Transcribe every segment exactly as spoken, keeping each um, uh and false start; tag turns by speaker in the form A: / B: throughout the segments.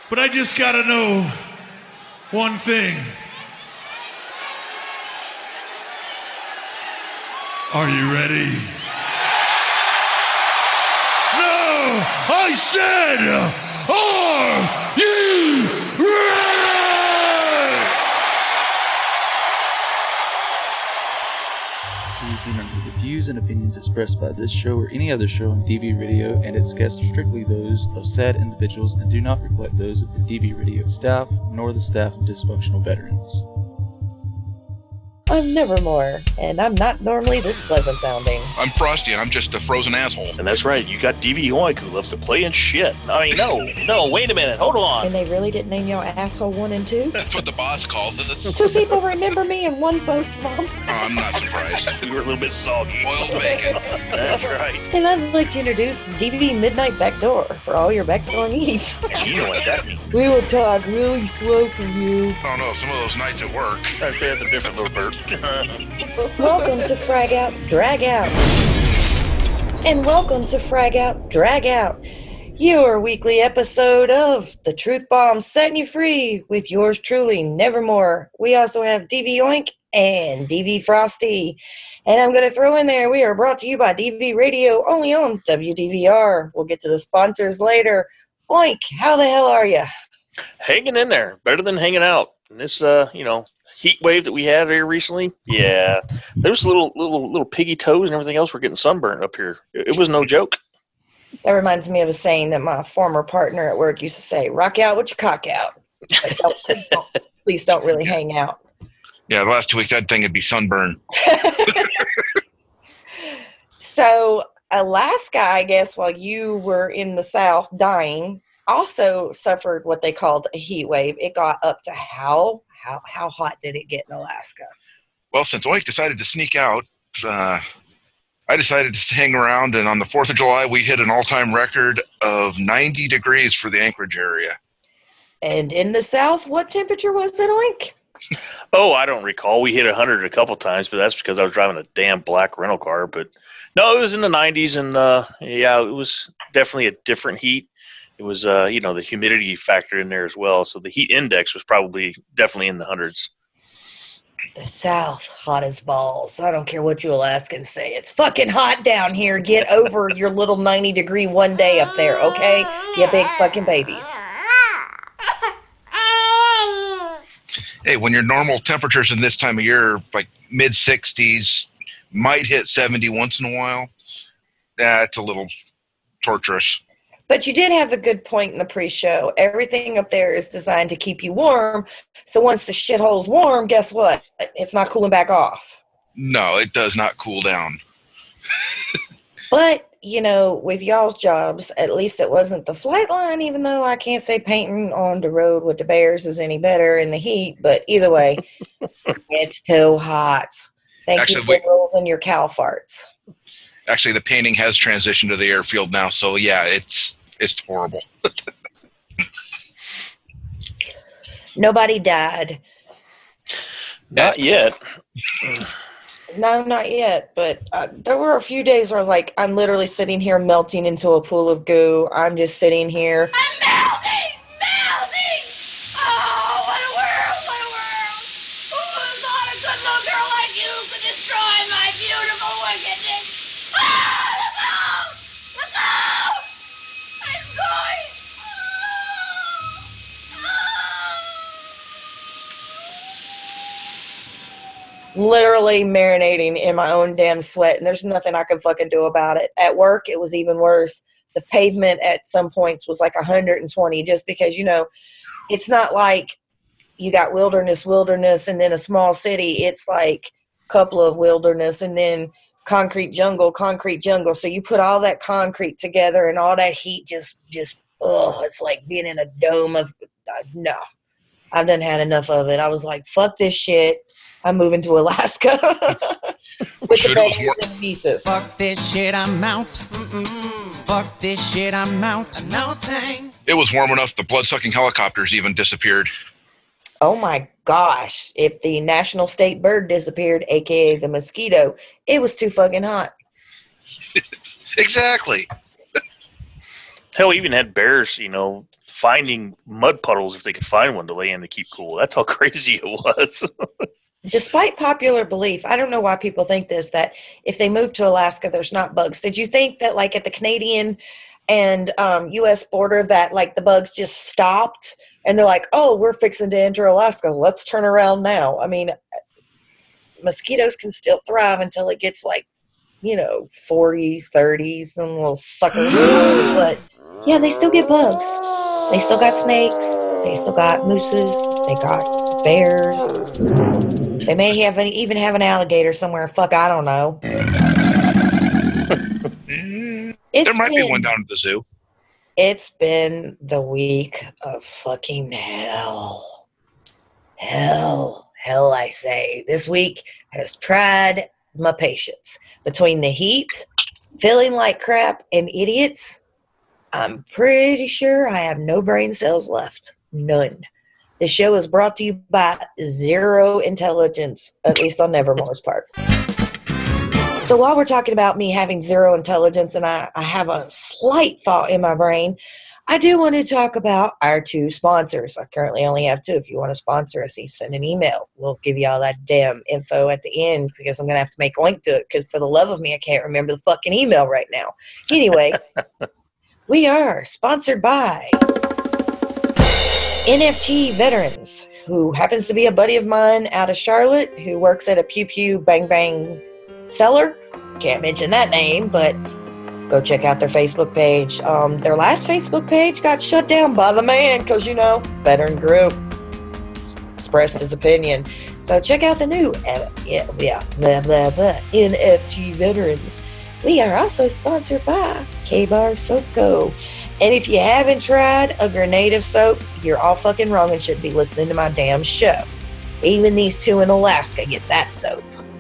A: But I just gotta know one thing. Are you ready? No! I said, are you ready?
B: Please remember, the views and opinions expressed by this show or any other show on D V Radio and its guests are strictly those of said individuals and do not reflect those of the D V Radio staff nor the staff of Dysfunctional Veterans.
C: I'm Nevermore, and I'm not normally this pleasant sounding.
D: I'm Frosty, and I'm just a frozen asshole.
E: And that's right, you got D V Oink who loves to play and shit. I mean, no, no, wait a minute, hold on.
C: And they really didn't name y'all asshole one and two?
D: That's what the boss calls us.
C: Two people remember me and one's folks mom.
D: Oh, I'm not surprised.
E: We were a little bit soggy.
D: Boiled bacon.
E: That's right.
C: And I'd like to introduce D V D Midnight Backdoor for all your backdoor needs.
E: You know what that means.
C: We will talk really slow for you.
D: I don't know, some of those nights at work.
E: I'd say that's a different little bird.
C: Welcome to Frag Out, Drag Out. And welcome to Frag Out, Drag Out, your weekly episode of The Truth Bomb, setting you free with yours truly, Nevermore. We also have D V Oink and D V Frosty. And I'm going to throw in there, we are brought to you by D V Radio, only on W D V R. We'll get to the sponsors later. Oink, how the hell are you?
E: Hanging in there, better than hanging out. And this, uh, you know, heat wave that we had here recently, yeah, there's little little little piggy toes and everything else were getting sunburned up here. It, it was no joke.
C: That reminds me of a saying that my former partner at work used to say, rock out with your cock out. Like, don't, please, don't, please don't really hang out.
D: Yeah, the last two weeks I'd think it'd be sunburn.
C: So Alaska, I guess, while you were in the South dying, also suffered what they called a heat wave. It got up to how How how hot did it get in Alaska?
D: Well, since Oink decided to sneak out, uh, I decided to hang around, and on the fourth of July, we hit an all-time record of ninety degrees for the Anchorage area.
C: And in the South, what temperature was it, Oink?
E: Oh, I don't recall. We hit one hundred a couple times, but that's because I was driving a damn black rental car. But no, it was in the nineties, and uh, yeah, it was definitely a different heat. It was, uh, you know, the humidity factor in there as well. So the heat index was probably definitely in the hundreds.
C: The South, hot as balls. I don't care what you Alaskans say. It's fucking hot down here. Get over your little ninety degree one day up there, okay? You big fucking babies.
D: Hey, when your normal temperatures in this time of year, like mid sixties, might hit seventy once in a while, that's a little torturous.
C: But you did have a good point in the pre-show. Everything up there is designed to keep you warm. So once the shithole's warm, guess what? It's not cooling back off.
D: No, it does not cool down.
C: But, you know, with y'all's jobs, at least it wasn't the flight line, even though I can't say painting on the road with the bears is any better in the heat. But either way, it's too hot. Thank
D: Actually,
C: you for the rules and your cow farts.
D: Actually, the painting has transitioned to the airfield now, so yeah, it's it's horrible.
C: Nobody died.
E: Not yet.
C: No, not yet. But uh, there were a few days where I was like, I'm literally sitting here melting into a pool of goo. I'm just sitting here.
F: I'm melting! Melting! Oh, what a world! What a world! Who would have thought a good little girl like you could destroy my beautiful wickedness? Ah, look out! Look out! I'm going! Oh, oh.
C: Literally marinating in my own damn sweat, and there's nothing I can fucking do about it. At work, it was even worse. The pavement at some points was like one hundred twenty, just because, you know, it's not like you got wilderness, wilderness, and then a small city. It's like a couple of wilderness, and then concrete jungle, concrete jungle. So you put all that concrete together and all that heat just, just, oh, it's like being in a dome of, uh, no, I've done had enough of it. I was like, fuck this shit. I'm moving to Alaska. With the
D: It was more-
C: and pieces.
G: Fuck this shit, I'm out. Mm-mm. Fuck this shit, I'm out. No thanks.
D: It was warm enough the blood-sucking helicopters even disappeared.
C: Oh my gosh. If the national state bird disappeared, A K A the mosquito, it was too fucking hot.
D: Exactly.
E: Hell, we even had bears, you know, finding mud puddles if they could find one to lay in to keep cool. That's how crazy it was.
C: Despite popular belief, I don't know why people think this, that if they move to Alaska, there's not bugs. Did you think that, like, at the Canadian and um, U S border, that, like, the bugs just stopped and they're like, oh, we're fixing to enter Alaska. Let's turn around now. I mean, mosquitoes can still thrive until it gets, like, you know, forties, thirties, them little suckers. But, yeah, they still get bugs. They still got snakes. They still got mooses. They got bears. They may have an, even have an alligator somewhere. Fuck, I don't know. It's
D: there might
C: been,
D: be one down at the zoo.
C: It's been the week of fucking hell. Hell. Hell, I say. This week has tried my patience. Between the heat, feeling like crap, and idiots, I'm pretty sure I have no brain cells left. None. The show is brought to you by Zero Intelligence, at least on Nevermore's part. So while we're talking about me having zero intelligence and I, I have a slight thought in my brain, I do want to talk about our two sponsors. I currently only have two. If you want to sponsor us, you send an email. We'll give you all that damn info at the end because I'm going to have to make a link to it because for the love of me, I can't remember the fucking email right now. Anyway, we are sponsored by N F T Veterans, who happens to be a buddy of mine out of Charlotte who works at a Pew Pew Bang Bang seller. Can't mention that name, but go check out their Facebook page. Um, their last Facebook page got shut down by the man because, you know, veteran group s- expressed his opinion. So check out the new uh, yeah, yeah, blah, blah, blah, N F T Veterans. We are also sponsored by K-Bar Soap Co. And if you haven't tried a grenade of soap, you're all fucking wrong and should be listening to my damn show. Even these two in Alaska get that soap.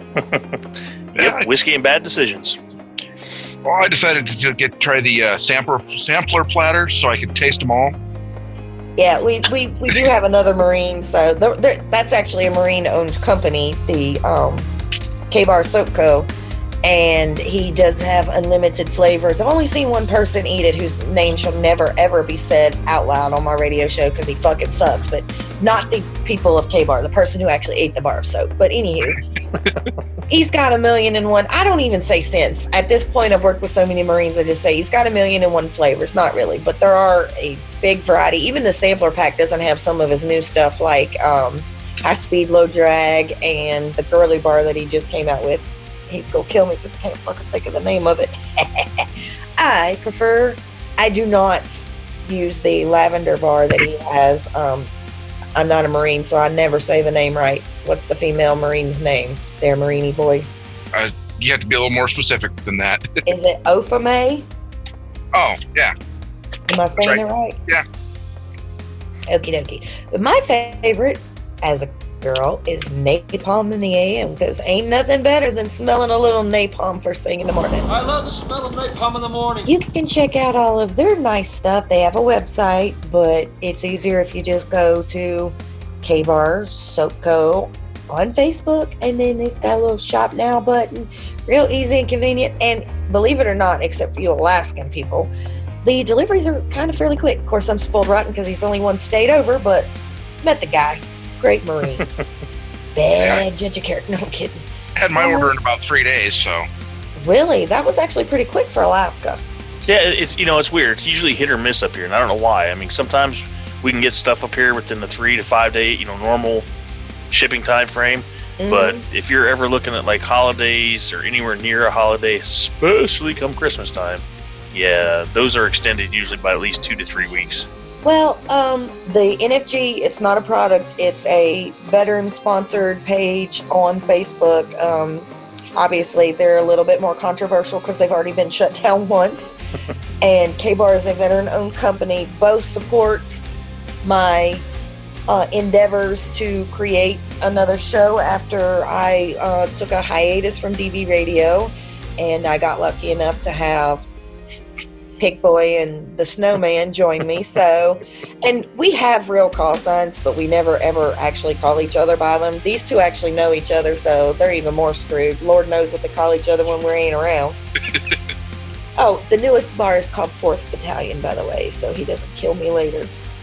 E: Yep, whiskey and bad decisions.
D: Well, I decided to get try the uh, sampler sampler platter so I could taste them all.
C: Yeah, we, we, we do have another Marine, so th- th- that's actually a Marine-owned company, the um, K-Bar Soap Co., and he does have unlimited flavors. I've only seen one person eat it whose name shall never, ever be said out loud on my radio show because he fucking sucks, but not the people of K-Bar, the person who actually ate the bar of soap. But anywho, he's got a million and one. I don't even say cents. At this point, I've worked with so many Marines, I just say he's got a million and one flavors. Not really, but there are a big variety. Even the sampler pack doesn't have some of his new stuff like um, High Speed, Low Drag, and the Girly Bar that he just came out with. He's gonna kill me because I can't fucking think of the name of it. I prefer, I do not use the lavender bar that he has. Um, I'm not a Marine, so I never say the name right. What's the female Marine's name? There, Marini boy.
D: Uh, you have to be a little more specific than that.
C: Is it Ofame?
D: Oh, yeah.
C: Am I saying
D: right.
C: it right?
D: Yeah.
C: Okie dokie. But my favorite as a girl is napalm in the A M because ain't nothing better than smelling a little napalm first thing in the morning.
H: I love the smell of napalm in the morning.
C: You can check out all of their nice stuff. They have a website, but it's easier if you just go to K-Bar Soap Co. on Facebook, and then it's got a little shop now button. Real easy and convenient, and believe it or not, except for you Alaskan people, the deliveries are kind of fairly quick. Of course, I'm spoiled rotten because he's only one state over, but met the guy. Great Marine. Bad yeah. judge of character. No, I'm kidding.
D: I had my order in about three days, so.
C: Really? That was actually pretty quick for Alaska.
E: Yeah, it's you know it's weird. It's usually hit or miss up here, and I don't know why. I mean, sometimes we can get stuff up here within the three to five day, you know, normal shipping time frame. Mm-hmm. But if you're ever looking at like holidays or anywhere near a holiday, especially come Christmas time, yeah, those are extended usually by at least two to three weeks.
C: Well, um, the N F G, it's not a product. It's a veteran-sponsored page on Facebook. Um, obviously, they're a little bit more controversial because they've already been shut down once. And K-Bar is a veteran-owned company. Both support my uh, endeavors to create another show after I uh, took a hiatus from D V Radio. And I got lucky enough to have Pig Boy and the Snowman join me. So, and we have real call signs, but we never ever actually call each other by them. These two actually know each other, so they're even more screwed. Lord knows what they call each other when we ain't around. Oh, the newest bar is called Fourth Battalion, by the way, so he doesn't kill me later.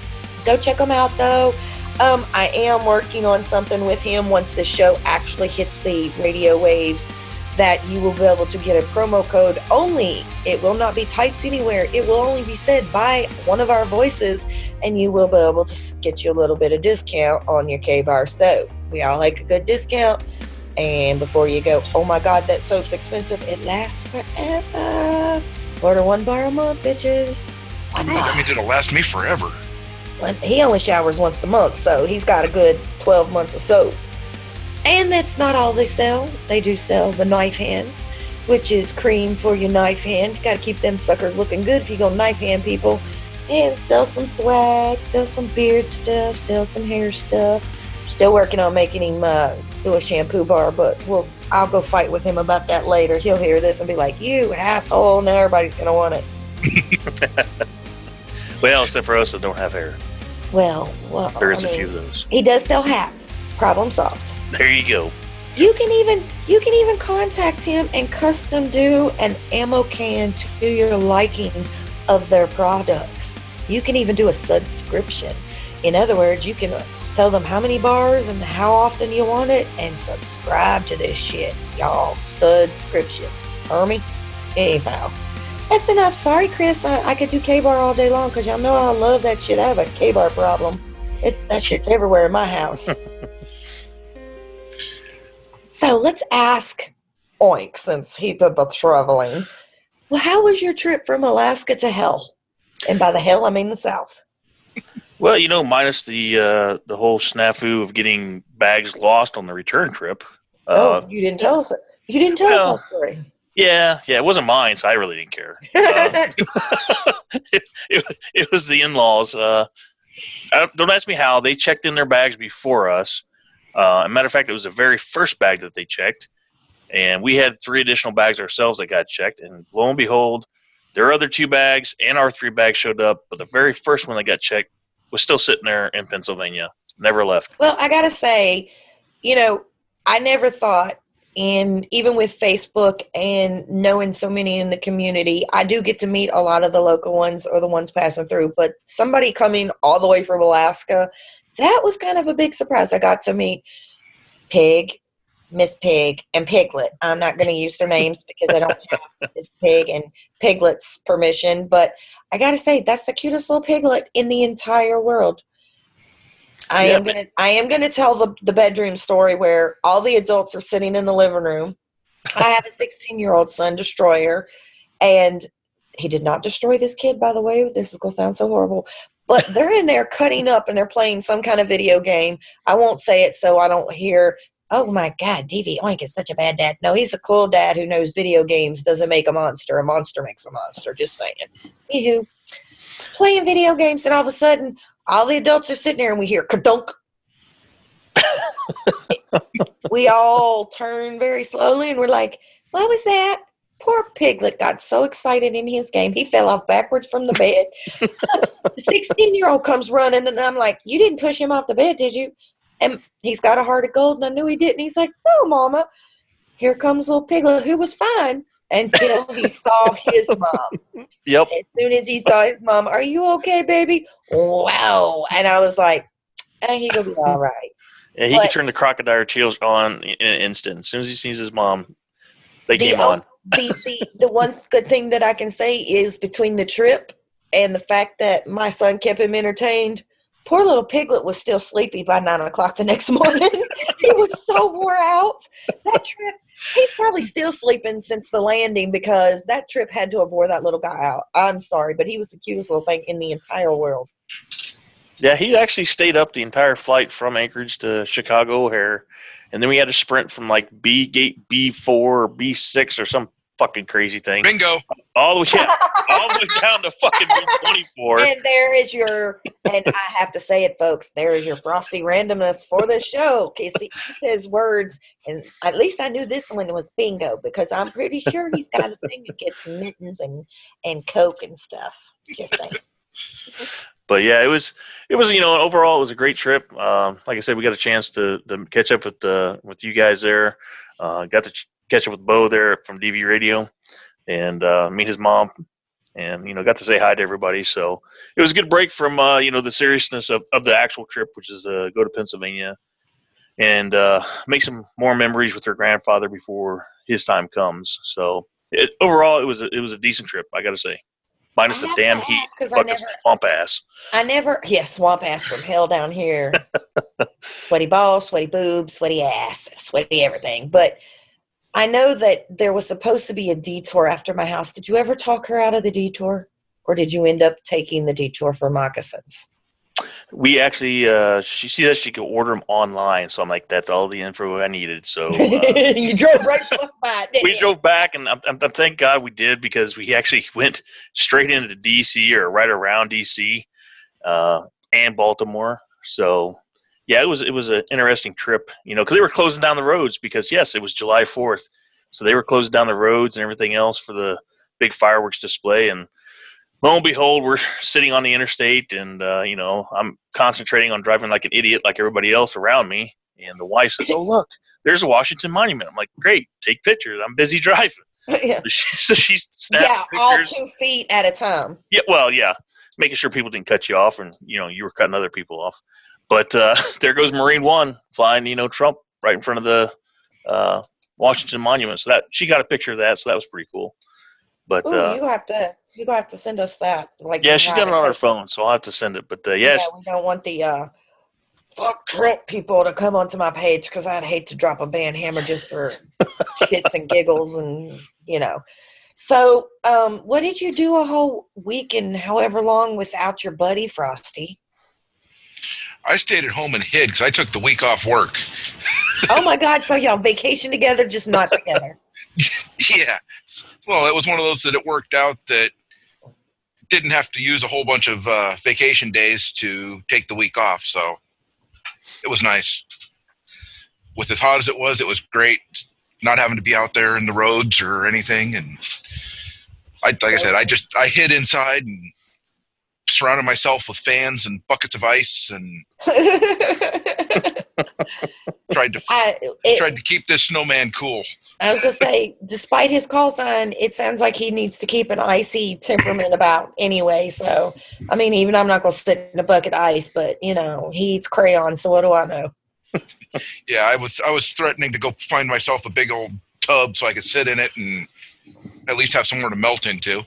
C: Go check him out, though. Um, I am working on something with him once the show actually hits the radio waves, that you will be able to get a promo code only. It will not be typed anywhere. It will only be said by one of our voices, and you will be able to get you a little bit of discount on your K-Bar soap. We all like a good discount. And before you go, oh my God, that soap's expensive. It lasts forever. Order one bar a month, bitches. One
D: Ooh,
C: bar.
D: that means it'll last me forever.
C: Well, he only showers once a month, so he's got a good twelve months of soap. And that's not all they sell. They do sell the knife hands, which is cream for your knife hand. You got to keep them suckers looking good if you go knife hand, people. And sell some swag, sell some beard stuff, sell some hair stuff. Still working on making him uh, do a shampoo bar, but we'll I'll go fight with him about that later. He'll hear this and be like, "You asshole!" Now everybody's gonna want it.
E: Well, except for us that don't have hair.
C: Well, well,
E: There is
C: I
E: a
C: mean,
E: few of those.
C: He does sell hats. Problem solved.
E: There you go.
C: You can even you can even contact him and custom do an ammo can to your liking of their products. You can even do a subscription. In other words, you can tell them how many bars and how often you want it and subscribe to this shit, y'all. Subscription. Hear me? Anyhow. That's enough. Sorry, Chris. I, I could do K-Bar all day long because y'all know I love that shit. I have a K-Bar problem. It, that shit's everywhere in my house. So let's ask Oink, since he did the traveling. Well, how was your trip from Alaska to hell? And by the hell, I mean the South.
E: Well, you know, minus the uh, the whole snafu of getting bags lost on the return trip. Uh,
C: oh, you didn't tell us that. You didn't tell
E: well,
C: us that story.
E: Yeah, yeah, it wasn't mine, so I really didn't care. Uh, it, it, it was the in-laws. Uh, I, don't ask me how. They checked in their bags before us. Uh, as a matter of fact, it was the very first bag that they checked. And we had three additional bags ourselves that got checked. And lo and behold, their other two bags and our three bags showed up. But the very first one that got checked was still sitting there in Pennsylvania. Never left.
C: Well, I got to say, you know, I never thought, and even with Facebook and knowing so many in the community, I do get to meet a lot of the local ones or the ones passing through. But somebody coming all the way from Alaska, that was kind of a big surprise. I got to meet Pig, Miss Pig, and Piglet. I'm not going to use their names because I don't have Miss Pig and Piglet's permission. But I got to say, that's the cutest little piglet in the entire world. I
E: Yeah,
C: am gonna I am gonna tell the, the bedroom story where all the adults are sitting in the living room. I have a sixteen year old son, Destroyer, and he did not destroy this kid, by the way. This is gonna sound so horrible. But they're in there cutting up and they're playing some kind of video game. I won't say it so I don't hear, oh my God, D V Oink is such a bad dad. No, he's a cool dad who knows video games doesn't make a monster. A monster makes a monster, just saying. Anywho, playing video games, and all of a sudden all the adults are sitting there and we hear ka-dunk. We all turn very slowly and we're like, what was that? Poor Piglet got so excited in his game. He fell off backwards from the bed. The sixteen-year-old comes running and I'm like, you didn't push him off the bed, did you? And he's got a heart of gold and I knew he didn't. He's like, no, Mama. Here comes little Piglet, who was fine until he saw his mom.
E: Yep.
C: As soon as he saw his mom, are you okay, baby? Wow. And I was like, hey, he gonna be all right.
E: Yeah, he
C: But-
E: could turn the crocodile tears on in an instant. As soon as he sees his mom, they
C: The,
E: came
C: o-
E: on.
C: the, the, the one good thing that I can say is between the trip and the fact that my son kept him entertained, poor little Piglet was still sleepy by nine o'clock the next morning. He was so wore out. That trip, he's probably still sleeping since the landing because that trip had to have wore that little guy out. I'm sorry, but he was the cutest little thing in the entire world.
E: Yeah, he actually stayed up the entire flight from Anchorage to Chicago O'Hare. And then we had to sprint from like B gate B four or B six or some fucking crazy thing.
D: Bingo.
E: All the way, yeah, all the way down to fucking B twenty-four.
C: And there is your, and I have to say it, folks, there is your frosty randomness for the show. Because he says words, and at least I knew this one was bingo because I'm pretty sure he's got a thing that gets mittens and, and Coke and stuff. Just saying.
E: But yeah, it was it was you know overall it was a great trip. Um, like I said, we got a chance to, to catch up with uh, with you guys there. Uh, got to ch- catch up with Bo there from D V Radio, and uh, meet his mom. and you know, got to say hi to everybody. So it was a good break from uh, you know, the seriousness of, of the actual trip, which is uh, go to Pennsylvania and uh, make some more memories with her grandfather before his time comes. So it, overall, it was a, it was a decent trip, I got to say. Minus
C: I
E: the
C: have
E: damn
C: to
E: heat,
C: ask 'cause I
E: fucking
C: never-
E: swamp ass.
C: I never, yeah, swamp ass from hell down here. Sweaty balls, sweaty boobs, sweaty ass, sweaty everything. But I know that there was supposed to be a detour after my house. Did you ever talk her out of the detour? Or did you end up taking the detour for moccasins?
E: We actually, uh, she see that she could order them online, so I'm like, that's all the info I needed. So uh,
C: you drove right fuck by it, didn't
E: we
C: you?
E: drove back, and I'm, I'm, I'm thank God we did, because we actually went straight into D C or right around D C uh, and Baltimore. So yeah, it was it was an interesting trip, you know, because they were closing down the roads because yes, it was July fourth, so they were closing down the roads and everything else for the big fireworks display. And lo and behold, we're sitting on the interstate, and uh, you know, I'm concentrating on driving like an idiot, like everybody else around me. And the wife says, "Oh, look, there's a Washington Monument." I'm like, "Great, take pictures. I'm busy driving."
C: Yeah,
E: So she snapped
C: yeah, all
E: pictures.
C: two feet at a time.
E: Yeah, well, yeah, making sure people didn't cut you off, and you know, you were cutting other people off. But uh, there goes Marine One flying, you know, Trump right in front of the uh, Washington Monument. So that she got a picture of that, so that was pretty cool. But
C: Ooh,
E: uh,
C: you have to, you gonna have to send us that. Like,
E: yeah, she's done it on her
C: private.
E: phone, so I'll have to send it. But uh, yeah,
C: Yeah, we don't want the uh, fuck Trump people to come onto my page because I'd hate to drop a band hammer just for shits and giggles and, you know. So, um, what did you do a whole week and however long without your buddy Frosty?
D: I stayed at home and hid because I took the week off work.
C: Oh my God! So y'all vacation together, just not together.
D: Yeah. Well, it was one of those that it worked out that didn't have to use a whole bunch of uh, vacation days to take the week off. So it was nice. With as hot as it was, it was great not having to be out there in the roads or anything. And I, like I said, I just, I hid inside and surrounded myself with fans and buckets of ice and tried to
C: I, it,
D: tried to keep this snowman cool.
C: I was gonna say, despite his call sign, it sounds like he needs to keep an icy temperament about anyway. So, I mean, even I'm not gonna sit in a bucket of ice, but you know, he eats crayon. So what do I know?
D: Yeah, I was I was threatening to go find myself a big old tub so I could sit in it and at least have somewhere to melt into.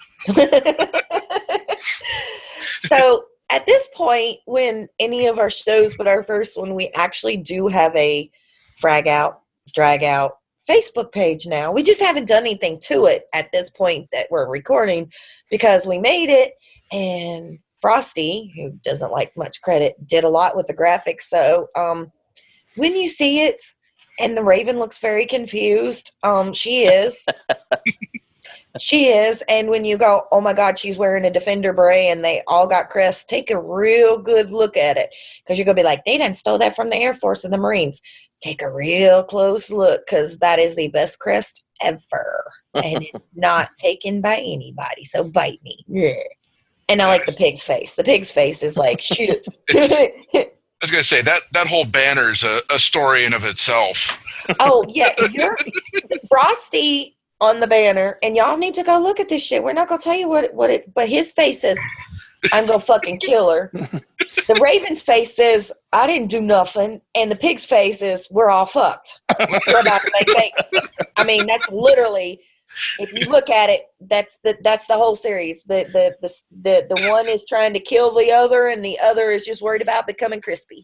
C: So at this point, when any of our shows, but our first one, we actually do have a frag out, drag out Facebook page now. We just haven't done anything to it at this point that we're recording because we made it, and Frosty, who doesn't like much credit, did a lot with the graphics. So um, when you see it and the Raven looks very confused, um, she is. She is, and when you go, oh my God, she's wearing a Defender beret and they all got crests, take a real good look at it because you're going to be like, they done stole that from the Air Force and the Marines. Take a real close look because that is the best crest ever and it's not taken by anybody, so bite me. Blech. And I like the pig's face. The pig's face is like, shit.
D: I was going to say, that, that whole banner is a, a story in of itself.
C: Oh, yeah, you're Frosty on the banner, and y'all need to go look at this shit. We're not gonna tell you what it, what it, but his face says, "I'm gonna fucking kill her." The Raven's face says, "I didn't do nothing," and the pig's face is, "We're all fucked. We're about to make bacon." I mean, that's literally, if you look at it, that's the that's the whole series. The the the the the one is trying to kill the other, and the other is just worried about becoming crispy.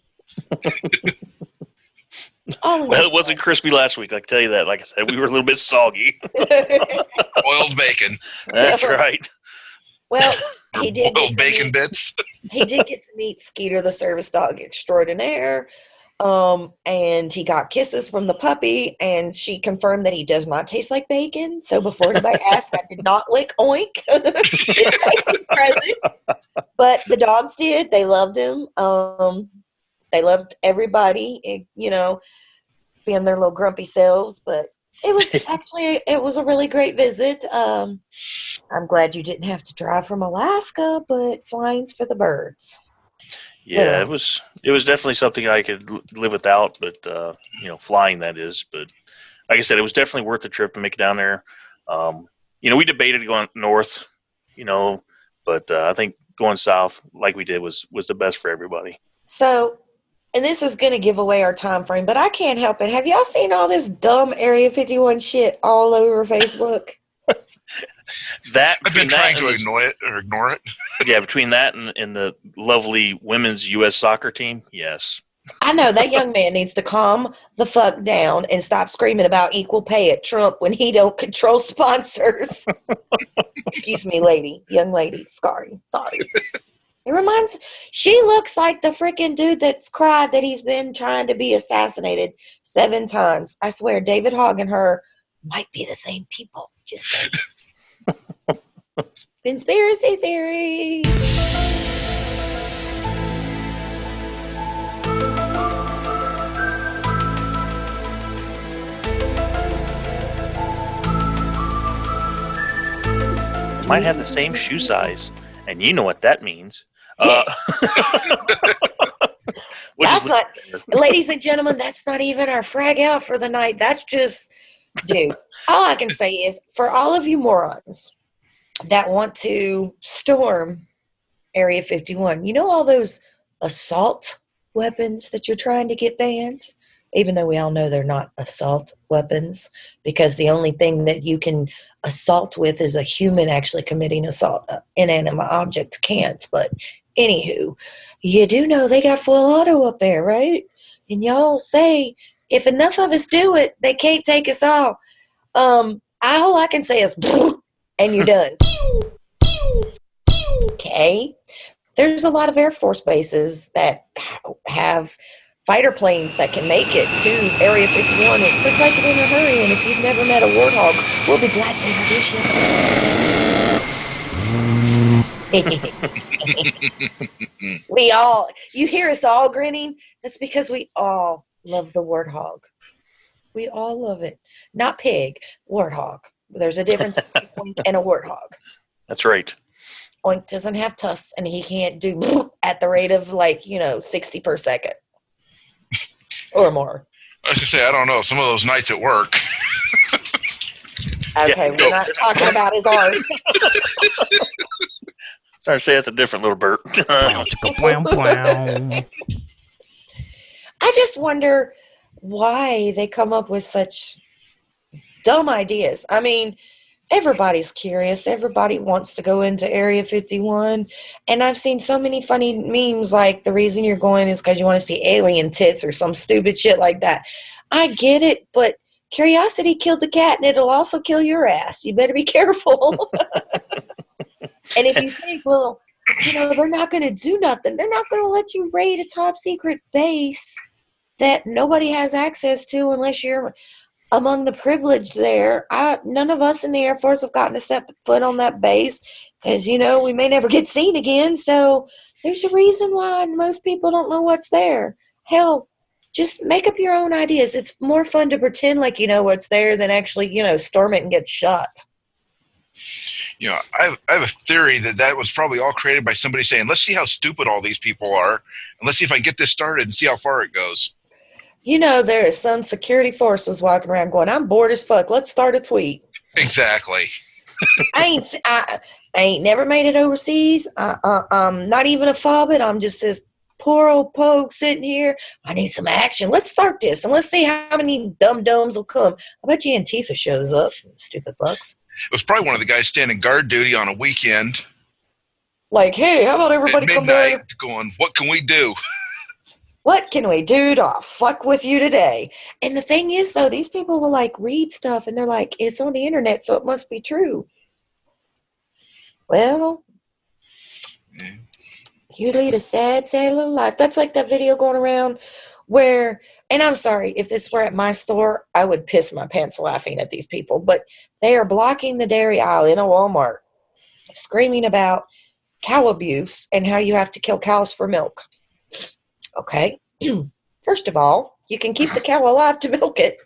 C: Oh,
E: well, it wasn't crispy last week. I can tell you that. Like I said, we were a little bit soggy.
D: Boiled bacon.
E: That's right.
C: Well, he did.
D: Boiled
C: get to
D: bacon
C: meet,
D: bits.
C: he did get to meet Skeeter, the service dog extraordinaire, um, and he got kisses from the puppy, and she confirmed that he does not taste like bacon. So before anybody asked, I did not lick oink. His face was present, but the dogs did. They loved him. Um, they loved everybody. It, you know. Being their little grumpy selves, but it was actually it was a really great visit. Um, I'm glad you didn't have to drive from Alaska, but flying's for the birds.
E: Yeah,
C: Yeah.
E: it was it was definitely something I could l- live without, but uh, you know, flying that is. But like I said, it was definitely worth the trip to make it down there. Um, you know, we debated going north you know. But uh, I think going south, like we did, was was the best for everybody.
C: So, and this is going to give away our time frame, but I can't help it. Have y'all seen all this dumb Area fifty-one shit all over Facebook?
E: That
D: I've been
E: between that
D: trying to
E: and the-
D: ignore it or ignore it.
E: Yeah, between that and, and the lovely women's U S soccer team, yes.
C: I know that young man needs to calm the fuck down and stop screaming about equal pay at Trump when he don't control sponsors. Excuse me, lady, young lady. Sorry, sorry. It reminds. She looks like the freaking dude that's cried that he's been trying to be assassinated seven times. I swear, David Hogg and her might be the same people. Just saying. Conspiracy theory.
E: Might have the same shoe size, and you know what that means. Uh, which
C: That's
E: is-
C: not, ladies and gentlemen, that's not even our frag out for the night. That's just, dude, all I can say is for all of you morons that want to storm Area fifty-one, you know all those assault weapons that you're trying to get banned? Even though we all know they're not assault weapons, because the only thing that you can assault with is a human actually committing assault. Uh, inanimate objects can't. But anywho, you do know they got full auto up there, right? And y'all say if enough of us do it, they can't take us all. Um, all I can say is, and you're done. Okay. There's a lot of Air Force bases that have fighter planes that can make it to Area fifty-one. It looks like it in a hurry, and if you've never met a warthog, we'll be glad to introduce you. We all, you hear us all grinning? That's because we all love the warthog. We all love it. Not pig, warthog. There's a difference between Oink and a warthog.
E: That's right.
C: Oink doesn't have tusks, and he can't do at the rate of like, you know, sixty per second. Or more.
D: I was gonna say, I don't know. Some of those nights at work.
C: Okay,
E: Yeah,
C: we're
E: no.
C: not talking about his arse.
E: Sorry to say that's a different little bird.
G: Wow, chicka, wow, wow.
C: I just wonder why they come up with such dumb ideas. I mean, everybody's curious. Everybody wants to go into Area fifty-one. And I've seen so many funny memes like the reason you're going is because you want to see alien tits or some stupid shit like that. I get it, but curiosity killed the cat, and it'll also kill your ass. You better be careful. And if you think, well, you know, they're not going to do nothing. They're not going to let you raid a top secret base that nobody has access to unless you're among the privileged there. I, none of us in the Air Force have gotten to step foot on that base because, you know, we may never get seen again. So there's a reason why most people don't know what's there. Hell, just make up your own ideas. It's more fun to pretend like you know what's there than actually, you know, storm it and get shot.
D: You know, I have, I have a theory that that was probably all created by somebody saying, let's see how stupid all these people are, and let's see if I can get this started and see how far it goes.
C: You know, there is some security forces walking around going, I'm bored as fuck. Let's start a tweet.
D: Exactly.
C: I ain't I, I ain't never made it overseas. I, I, I'm not even a fobbit. I'm just this poor old pogue sitting here. I need some action. Let's start this, and let's see how many dum-dums will come. I bet you Antifa shows up, stupid bucks.
D: It was probably one of the guys standing guard duty on a weekend
C: Like, hey, how about
D: at
C: everybody come
D: midnight
C: down?
D: going, what can we do?
C: What can we do to fuck with you today? And the thing is, though, these people will, like, read stuff, and they're like, it's on the internet, so it must be true. Well,
D: Yeah.
C: you lead a sad, sad little life. That's like that video going around where, and I'm sorry, if this were at my store, I would piss my pants laughing at these people, but they are blocking the dairy aisle in a Walmart, screaming about cow abuse and how you have to kill cows for milk. Okay. First of all, you can keep the cow alive to milk it.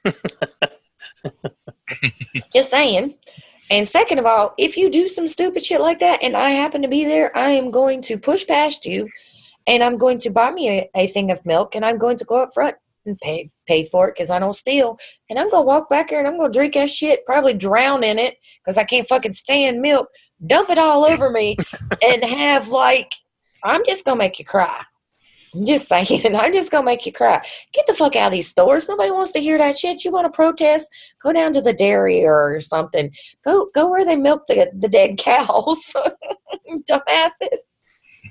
C: Just saying. And second of all, if you do some stupid shit like that and I happen to be there, I am going to push past you and I'm going to buy me a, a thing of milk and I'm going to go up front and pay pay for it because I don't steal. And I'm gonna walk back here and I'm gonna drink that shit, probably drown in it because I can't fucking stand milk. Dump it all over me, and have like I'm just gonna make you cry. I'm just saying, I'm just gonna make you cry. Get the fuck out of these stores. Nobody wants to hear that shit. You want to protest? Go down to the dairy or something. Go go where they milk the the dead cows. Dumbasses.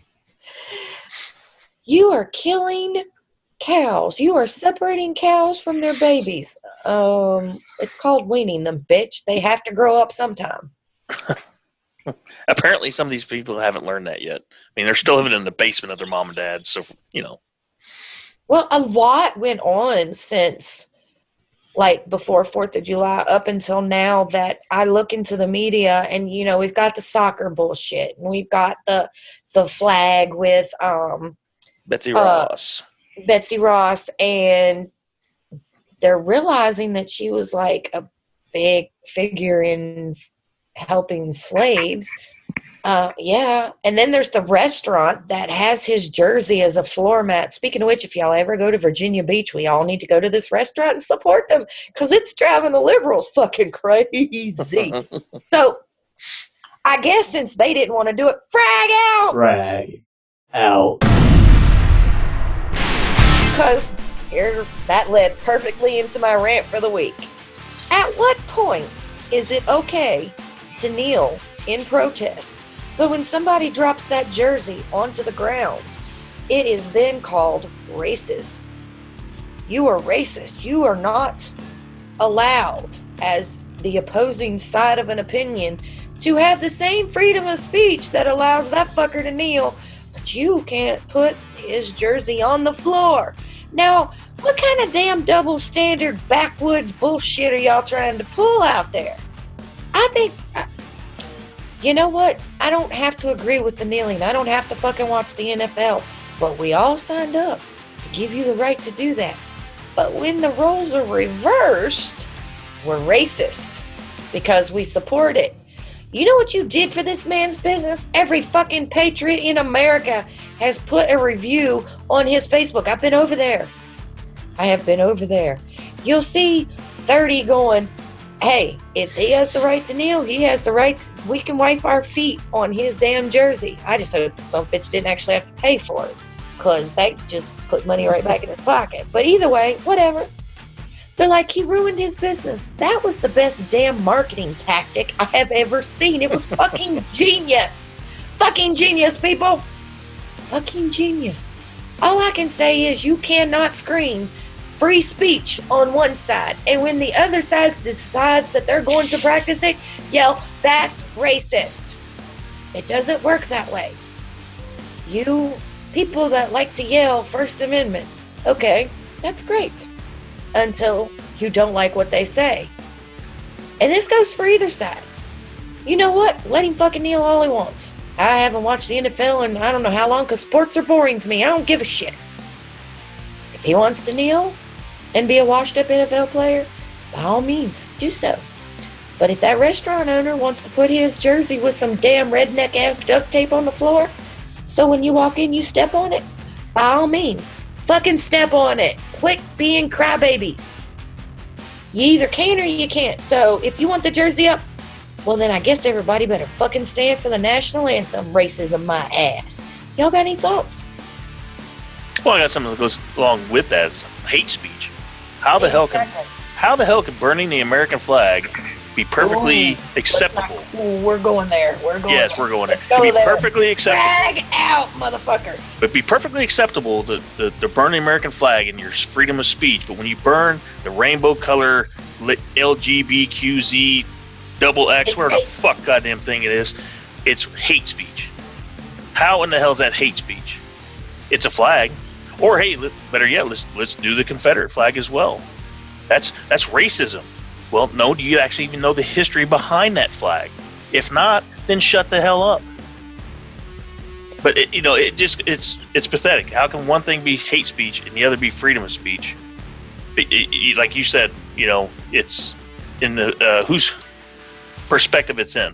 C: You are killing cows. You are separating cows from their babies. Um, it's called weaning them, bitch. They have to grow up sometime.
E: Apparently, some of these people haven't learned that yet. I mean, they're still living in the basement of their mom and dad. So, you know.
C: Well, a lot went on since, like, before fourth of July up until now that I look into the media and, you know, we've got the soccer bullshit. And we've got the the flag with um,
E: Betsy
C: uh,
E: Ross.
C: Betsy Ross. And they're realizing that she was, like, a big figure in helping slaves. Uh, yeah. And then there's the restaurant that has his jersey as a floor mat. Speaking of which, if y'all ever go to Virginia Beach, we all need to go to this restaurant and support them because it's driving the liberals fucking crazy. So I guess since they didn't want to do it, frag out.
I: Frag out.
C: Because here, that led perfectly into my rant for the week. At what point is it okay to kneel in protest, but when somebody drops that jersey onto the ground, it is then called racist? You are racist. You are not allowed, as the opposing side of an opinion, to have the same freedom of speech that allows that fucker to kneel, but you can't put his jersey on the floor. Now, what kind of damn double standard backwoods bullshit are y'all trying to pull out there? I think, I, you know what? I don't have to agree with the kneeling. I don't have to fucking watch the N F L. But we all signed up to give you the right to do that. But when the roles are reversed, we're racist because we support it. You know what you did for this man's business? Every fucking patriot in America has put a review on his Facebook. I've been over there. I have been over there. You'll see thirty going, hey, if he has the right to kneel, he has the right to, we can wipe our feet on his damn jersey. I just hope some bitch didn't actually have to pay for it because they just put money right back in his pocket. But either way, whatever. They're like, he ruined his business. That was the best damn marketing tactic I have ever seen. It was fucking genius. Fucking genius, people. Fucking genius. All I can say is you cannot scream free speech on one side, and when the other side decides that they're going to practice it, yell, that's racist. It doesn't work that way. You people that like to yell First Amendment, okay, that's great, until you don't like what they say. And this goes for either side. You know what? Let him fucking kneel all he wants. I haven't watched the N F L in I don't know how long because sports are boring to me. I don't give a shit. If he wants to kneel and be a washed-up N F L player, by all means, do so. But if that restaurant owner wants to put his jersey with some damn redneck-ass duct tape on the floor, so when you walk in, you step on it, by all means, fucking step on it. Quit being crybabies. You either can or you can't. So if you want the jersey up, well then I guess everybody better fucking stand for the national anthem, racism my ass. Y'all got any thoughts?
E: Well, I got something that goes along with that. It's hate speech. How the hell can how the hell can burning the American flag be perfectly
C: Ooh,
E: acceptable?
C: Not, ooh, we're going there. We're going
E: Yes,
C: there.
E: we're going there.
C: Let's go
E: Be
C: there.
E: perfectly acceptable.
C: Flag out, motherfuckers.
E: But be perfectly acceptable to, to, to burn the American flag and your freedom of speech. But when you burn the rainbow color L G B T Q Z double X,
C: It's
E: whatever the
C: hate.
E: fuck goddamn thing it is, it's hate speech. How in the hell is that hate speech? It's a flag. Or hey, let, better yet, let's let's do the Confederate flag as well. That's that's racism. Well, no, do you actually even know the history behind that flag? If not, then shut the hell up. But it, you know, it just it's it's pathetic. How can one thing be hate speech and the other be freedom of speech? It, it, it, like you said, you know, it's in the uh, whose perspective it's in.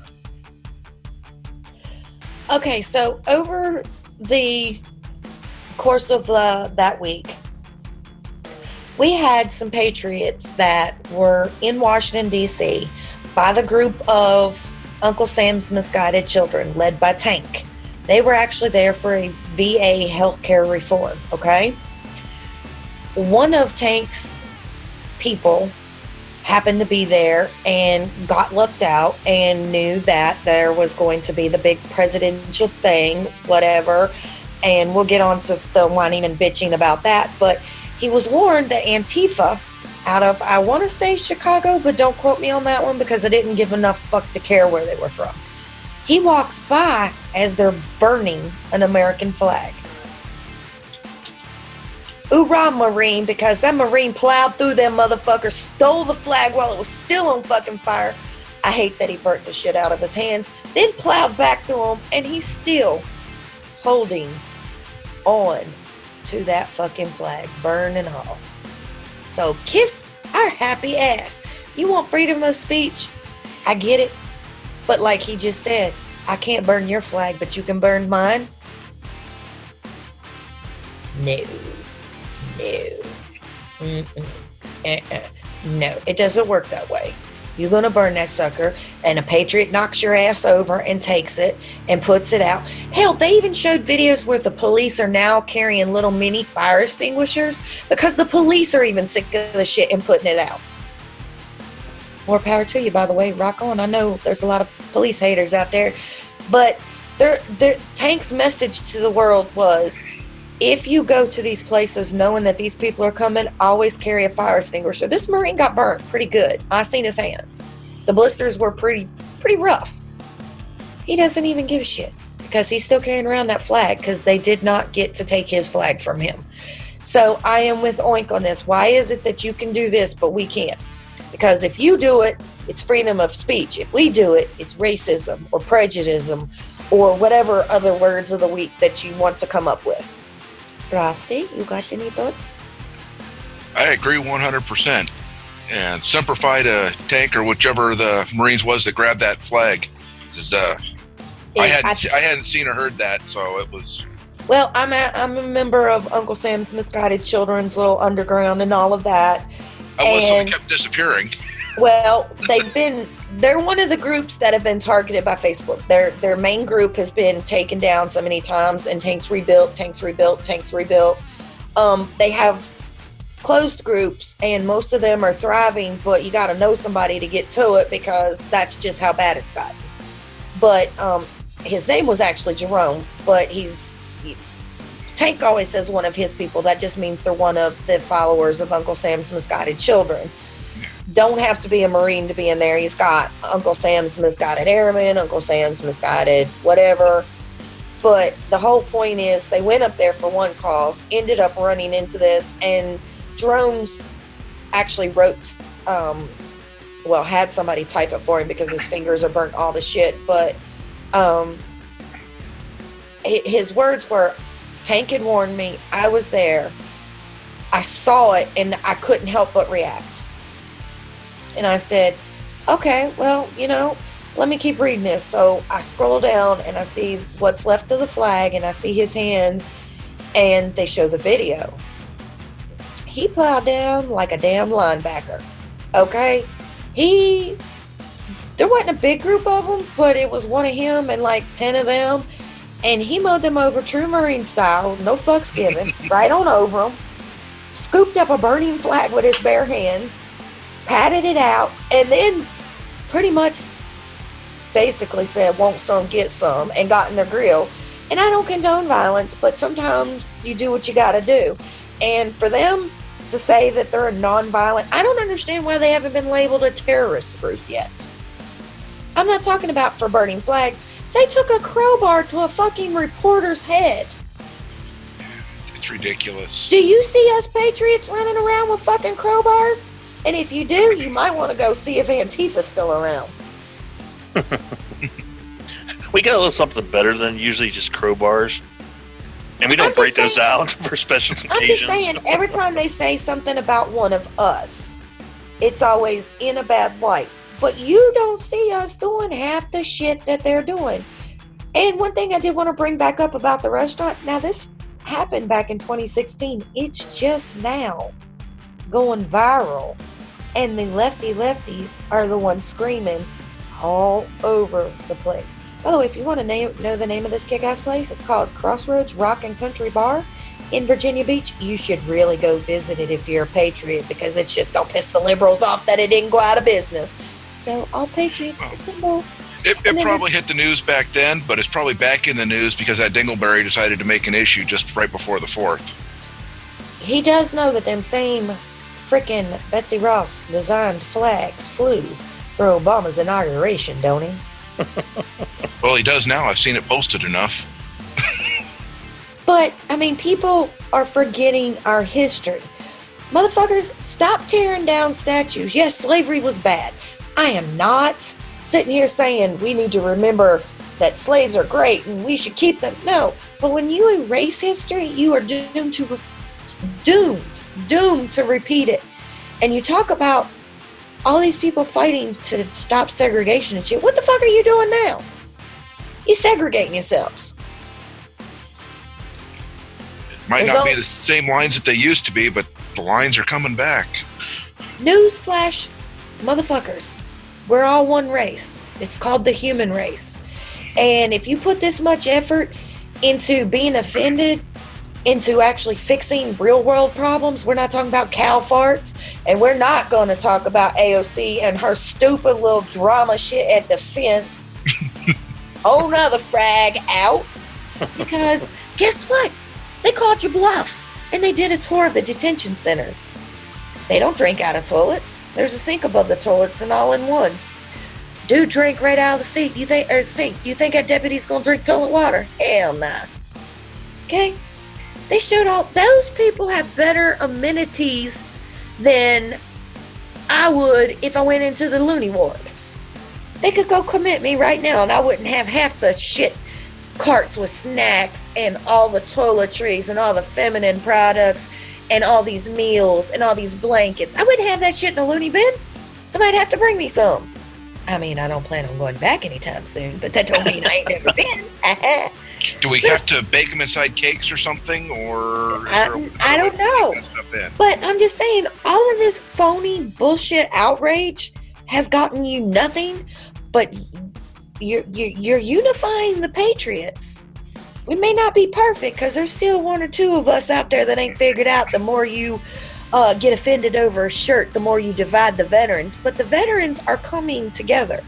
C: Okay, so over the course of uh, that week, we had some patriots that were in Washington, D C by the group of Uncle Sam's Misguided Children, led by Tank. They were actually there for a V A healthcare reform, okay? One of Tank's people happened to be there and got left out and knew that there was going to be the big presidential thing, whatever, and we'll get on to the whining and bitching about that, but he was warned that Antifa, out of, I want to say Chicago, but don't quote me on that one because I didn't give enough fuck to care where they were from. He walks by as they're burning an American flag. Hoorah, Marine, because that Marine plowed through them motherfuckers, stole the flag while it was still on fucking fire. I hate that he burnt the shit out of his hands, then plowed back through them, and he's still holding on to that fucking flag, burning all. So kiss our happy ass. You want freedom of speech? I get it. But like he just said, I can't burn your flag, but you can burn mine? No. No. Mm-mm. Uh-uh. No, it doesn't work that way. You're going to burn that sucker, and a patriot knocks your ass over and takes it and puts it out. Hell, they even showed videos where the police are now carrying little mini fire extinguishers because the police are even sick of the shit and putting it out. More power to you, by the way. Rock on. I know there's a lot of police haters out there, but their, their Tank's message to the world was, if you go to these places knowing that these people are coming, always carry a fire extinguisher. This Marine got burnt pretty good. I seen his hands. The blisters were pretty pretty rough. He doesn't even give a shit because he's still carrying around that flag because they did not get to take his flag from him. So I am with Oink on this. Why is it that you can do this but we can't? Because if you do it, it's freedom of speech. If we do it, it's racism or prejudice or whatever other words of the week that you want to come up with. Frosty, you got any thoughts?
D: I agree one hundred percent. And Semper Fi to Tank or whichever the Marines was that grabbed that flag. Is, uh,
C: Yeah,
D: I hadn't
C: I-
D: se- I hadn't seen or heard that, so it was.
C: Well, I'm a, I'm a member of Uncle Sam's Misguided Children's little underground and all of that.
D: I was so
C: And-
D: it kept disappearing.
C: Well, they've been, they're one of the groups that have been targeted by Facebook. Their their main group has been taken down so many times, and Tank's rebuilt, Tank's rebuilt, Tank's rebuilt. Um, they have closed groups, and most of them are thriving, but you got to know somebody to get to it because that's just how bad it's gotten. But um, his name was actually Jerome, but he's, he, Tank always says one of his people. That just means they're one of the followers of Uncle Sam's Misguided Children. Don't have to be a Marine to be in there. He's got Uncle Sam's Misguided Airmen, Uncle Sam's Misguided whatever. But the whole point is they went up there for one cause, ended up running into this, and Drones actually wrote, um, well, had somebody type it for him because his fingers are burnt all the shit. But um, hi- his words were, Tank had warned me. I was there. I saw it, and I couldn't help but react. And I said, okay, well, you know, let me keep reading this. So I scroll down and I see what's left of the flag and I see his hands and they show the video. He plowed down like a damn linebacker. Okay? He, there wasn't a big group of them, but it was one of him and like ten of them. And he mowed them over true Marine style, no fucks given, right on over them, scooped up a burning flag with his bare hands, patted it out, and then pretty much basically said, want some, get some, and got in their grill. And I don't condone violence, but sometimes you do what you gotta do. And for them to say that they're a non-violent, I don't understand why they haven't been labeled a terrorist group yet. I'm not talking about for burning flags. They took a crowbar to a fucking reporter's head.
D: It's ridiculous.
C: Do you see us patriots running around with fucking crowbars? And if you do, you might want to go see if Antifa's still around.
E: We got a little something better than usually just crowbars. And we don't
C: I'm just
E: break those
C: saying-
E: out for special
C: I'm
E: occasions.
C: just saying, every time they say something about one of us, it's always in a bad light. But you don't see us doing half the shit that they're doing. And one thing I did want to bring back up about the restaurant, now this happened back in twenty sixteen. It's just now going viral, and the lefty lefties are the ones screaming all over the place. By the way, if you want to na- know the name of this kick-ass place, it's called Crossroads Rock and Country Bar in Virginia Beach. You should really go visit it if you're a patriot, because it's just gonna piss the liberals off that it didn't go out of business. So all patriots assemble.
D: It, it probably hit the news back then, but it's probably back in the news because that Dingleberry decided to make an issue just right before the fourth.
C: He does know that them same frickin' Betsy Ross designed flags flew for Obama's inauguration, don't he?
D: Well, he does now. I've seen it posted enough.
C: But, I mean, people are forgetting our history. Motherfuckers, stop tearing down statues. Yes, slavery was bad. I am not sitting here saying we need to remember that slaves are great and we should keep them. No, but when you erase history, you are doomed to re- doomed, doomed to repeat it. And you talk about all these people fighting to stop segregation and shit. What the fuck are you doing now? You're segregating yourselves.
D: Might
C: There's
D: not
C: only-
D: be the same lines that they used to be, but the lines are coming back.
C: Newsflash, motherfuckers. We're all one race. It's called the human race. And if you put this much effort into being offended, into actually fixing real world problems, we're not talking about cow farts, and we're not going to talk about A O C and her stupid little drama shit at the fence. Oh, another frag out. Because guess what? They called your bluff, and they did a tour of the detention centers. They don't drink out of toilets. There's a sink above the toilets and all in one. Dude drank right out of the seat. You think, or sink. You think that deputy's gonna drink toilet water? Hell nah. Okay? They showed all, those people have better amenities than I would if I went into the loony ward. They could go commit me right now and I wouldn't have half the shit carts with snacks and all the toiletries and all the feminine products and all these meals and all these blankets. I wouldn't have that shit in a loony bin. Somebody'd have to bring me some. I mean, I don't plan on going back anytime soon, but that don't mean I ain't never been.
D: Do we have to bake them inside cakes or something, or is
C: I,
D: there a,
C: I don't know.
D: that stuff in?
C: But I'm just saying, all of this phony bullshit outrage has gotten you nothing, but you're, you're, you're unifying the patriots. We may not be perfect, because there's still one or two of us out there that ain't figured out the more you uh, get offended over a shirt, the more you divide the veterans. But the veterans are coming together.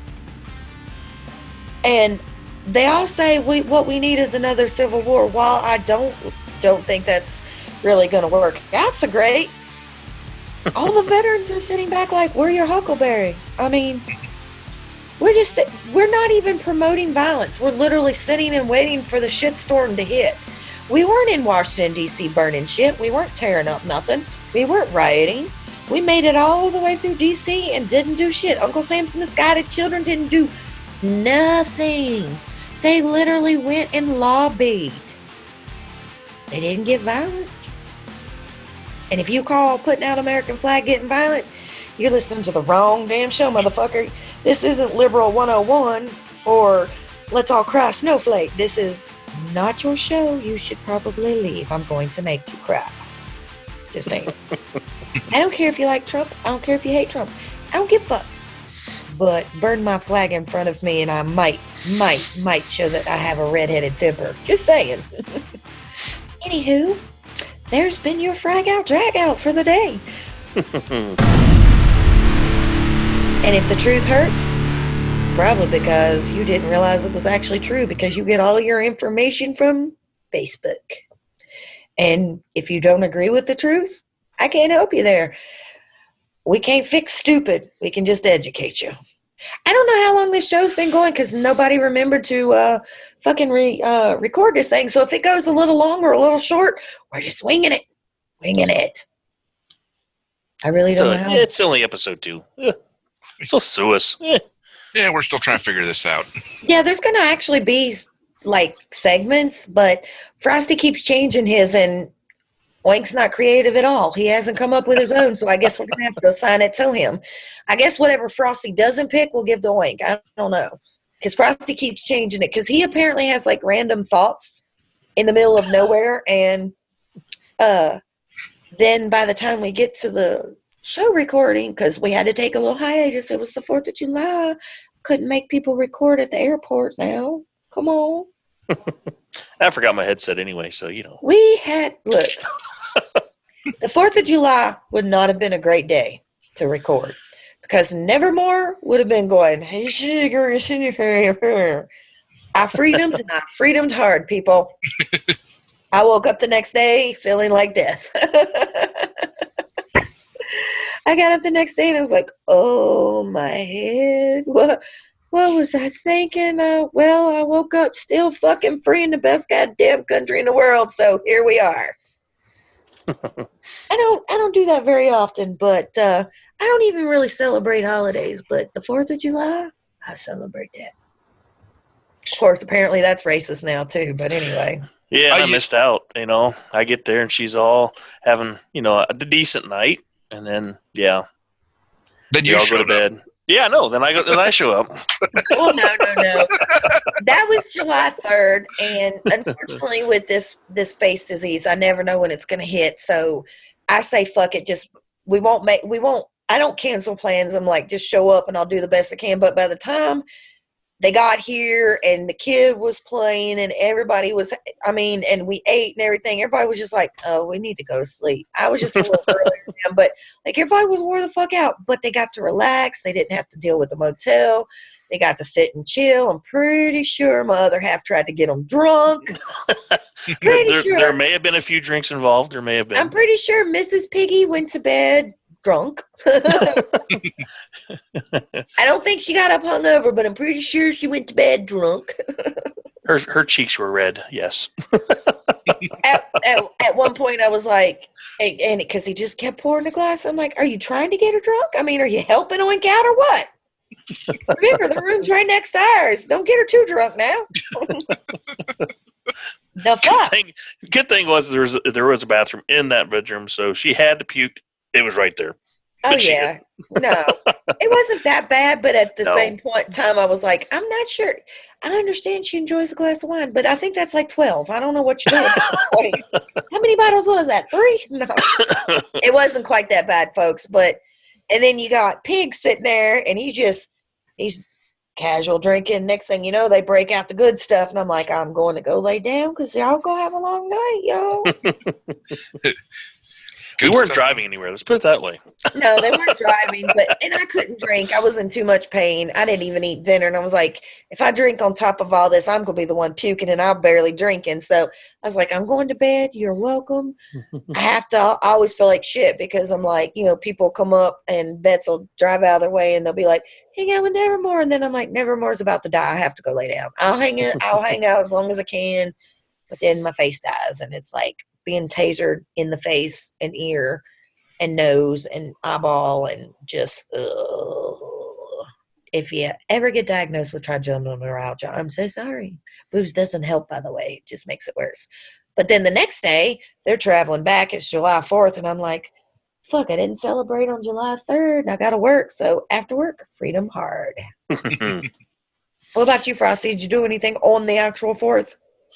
C: And they all say we, what we need is another civil war. While I don't don't think that's really going to work, that's a great. All the veterans are sitting back like, we're your Huckleberry. I mean, we're just sit- we're not even promoting violence. We're literally sitting and waiting for the shitstorm to hit. We weren't in Washington, D C burning shit. We weren't tearing up nothing. We weren't rioting. We made it all the way through D C and didn't do shit. Uncle Sam's Misguided Children didn't do nothing. They literally went and lobbied. They didn't get violent. And if you call putting out American flag getting violent, you're listening to the wrong damn show, motherfucker. This isn't Liberal one oh one or Let's All Cry Snowflake. This is not your show. You should probably leave. I'm going to make you cry. Just saying. I don't care if you like Trump. I don't care if you hate Trump. I don't give a fuck. But burn my flag in front of me and I might, might, might show that I have a redheaded temper. Just saying. Anywho, there's been your frag out, drag out for the day. And if the truth hurts, it's probably because you didn't realize it was actually true, because you get all your information from Facebook. And if you don't agree with the truth, I can't help you there. We can't fix stupid. We can just educate you. I don't know how long this show's been going, because nobody remembered to uh, fucking re, uh, record this thing. So if it goes a little long or a little short, we're just winging it. Winging it. I really don't
E: So,
C: know how.
E: it's only episode two. Yeah. So sue us. Eh.
D: Yeah, we're still trying to figure this out.
C: Yeah, there's going to actually be, like, segments, but Frosty keeps changing his, and Oink's not creative at all. He hasn't come up with his own, so I guess we're going to have to go sign it to him. I guess whatever Frosty doesn't pick, we'll give to Oink. I don't know. Because Frosty keeps changing it, because he apparently has, like, random thoughts in the middle of nowhere, and uh, then by the time we get to the show recording, because we had to take a little hiatus, it was the fourth of July. Couldn't make people record at the airport now. Come on.
E: I forgot my headset anyway, so you know.
C: We had, look, the fourth of July would not have been a great day to record because Nevermore would have been going, hey, sugar, sugar. I freedomed and I freedomed hard, people. I woke up the next day feeling like death. I got up the next day and I was like, oh, my head. What, what was I thinking? Uh, well, I woke up still fucking free in the best goddamn country in the world, so here we are. I don't I don't do that very often, but uh, I don't even really celebrate holidays, but the fourth of July, I celebrate that. Of course, apparently that's racist now, too, but anyway.
E: Yeah,
D: I
E: I
D: u-
E: missed out. You know, I get there and she's all having, you know, a decent night, and then yeah,
D: Then
E: we
D: you
E: all go to
D: showed up.
E: bed. Yeah, no. Then I go. Then I show up.
C: Oh, no, no, no. That was July third, and unfortunately with this this face disease, I never know when it's going to hit, so I say fuck it, just, we won't make, we won't, I don't cancel plans. I'm like, just show up and I'll do the best I can, but by the time they got here and the kid was playing and everybody was, I mean, and we ate and everything, everybody was just like, oh, we need to go to sleep. I was just a little earlier than them, but like everybody was wore the fuck out, but they got to relax. They didn't have to deal with the motel. They got to sit and chill. I'm pretty sure my other half tried to get them drunk. Pretty
E: there,
C: sure.
E: there may have been a few drinks involved. There may have been.
C: I'm pretty sure Missus Piggy went to bed drunk. I don't think she got up hungover, but I'm pretty sure she went to bed drunk.
E: her her cheeks were red. Yes.
C: at, at, at one point, I was like, and and because he just kept pouring the glass, I'm like, are you trying to get her drunk? I mean, are you helping Oink out or what? Remember, the room's right next to ours. Don't get her too drunk now. The
E: Good
C: fuck?
E: thing, good thing was there was a, there was a bathroom in that bedroom, so she had to puke. It was right there.
C: Oh,
E: But she
C: yeah. No, it wasn't that bad, but at the
E: No.
C: same point in time, I was like, I'm not sure. I understand she enjoys a glass of wine, but I think that's like twelve. I don't know what you're doing. Wait, how many bottles was that? Three? No, it wasn't quite that bad, folks. But, and then you got Pig sitting there, and he's just, he's casual drinking. Next thing you know, they break out the good stuff, and I'm like, I'm going to go lay down because y'all going to have a long night, y'all.
E: We
D: Good
E: weren't
D: stuff.
E: driving anywhere. Let's put it that way.
C: No, they weren't driving, but and I couldn't drink. I was in too much pain. I didn't even eat dinner, and I was like, if I drink on top of all this, I'm gonna be the one puking, and I'm barely drinking. So I was like, I'm going to bed. You're welcome. I have to. I always feel like shit because I'm like, you know, people come up and vets will drive out of their way, and they'll be like, hang out with Nevermore, and then I'm like, Nevermore's about to die. I have to go lay down. I'll hang it. I'll hang out as long as I can, but then my face dies, and it's like being tasered in the face and ear and nose and eyeball and just ugh. If you ever get diagnosed with trigeminal neuralgia, I'm so sorry. Booze doesn't help, by the way. It just makes it worse. But then the next day, they're traveling back. It's July fourth, and I'm like, fuck, I didn't celebrate on July third, and I got to work. So after work, freedom hard. What about you, Frosty? Did you do anything on the actual fourth?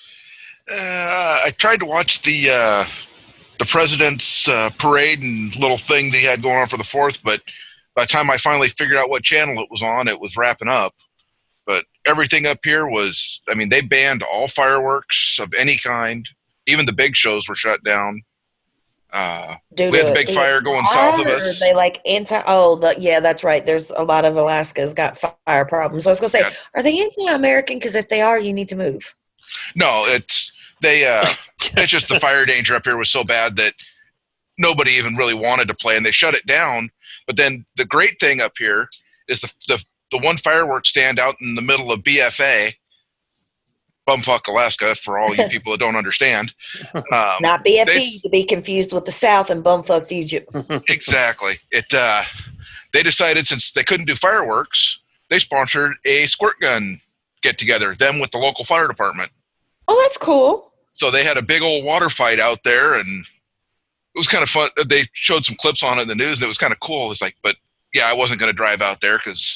D: Uh, I tried to watch the uh, the president's uh, parade and little thing that he had going on for the fourth, but by the time I finally figured out what channel it was on, it was wrapping up. But everything up here was, I mean, they banned all fireworks of any kind. Even the big shows were shut down. Uh,
C: Due
D: we had
C: to
D: the big
C: it-
D: fire going south of
C: Or
D: us.
C: They like anti. Oh, the, yeah, that's right. There's a lot of Alaska's got fire problems. So I was gonna say,
D: Yeah.
C: are they anti-American? Because if they are, you need to move.
D: No, it's they. Uh, it's just the fire danger up here was so bad that nobody even really wanted to play, and they shut it down. But then the great thing up here is the the, the one fireworks stand out in the middle of B F A, bumfuck Alaska, for all you people that don't understand. Um,
C: Not B F E
D: they-
C: to be confused with the South and bumfucked Egypt.
D: exactly. It. Uh, they decided since they couldn't do fireworks, they sponsored a squirt gun get together. Them with the local fire department.
C: Oh, that's cool.
D: So they had a big old water fight out there, and it was kind of fun. They showed some clips on it in the news, and it was kind of cool. It's like, but yeah, I wasn't going to drive out there because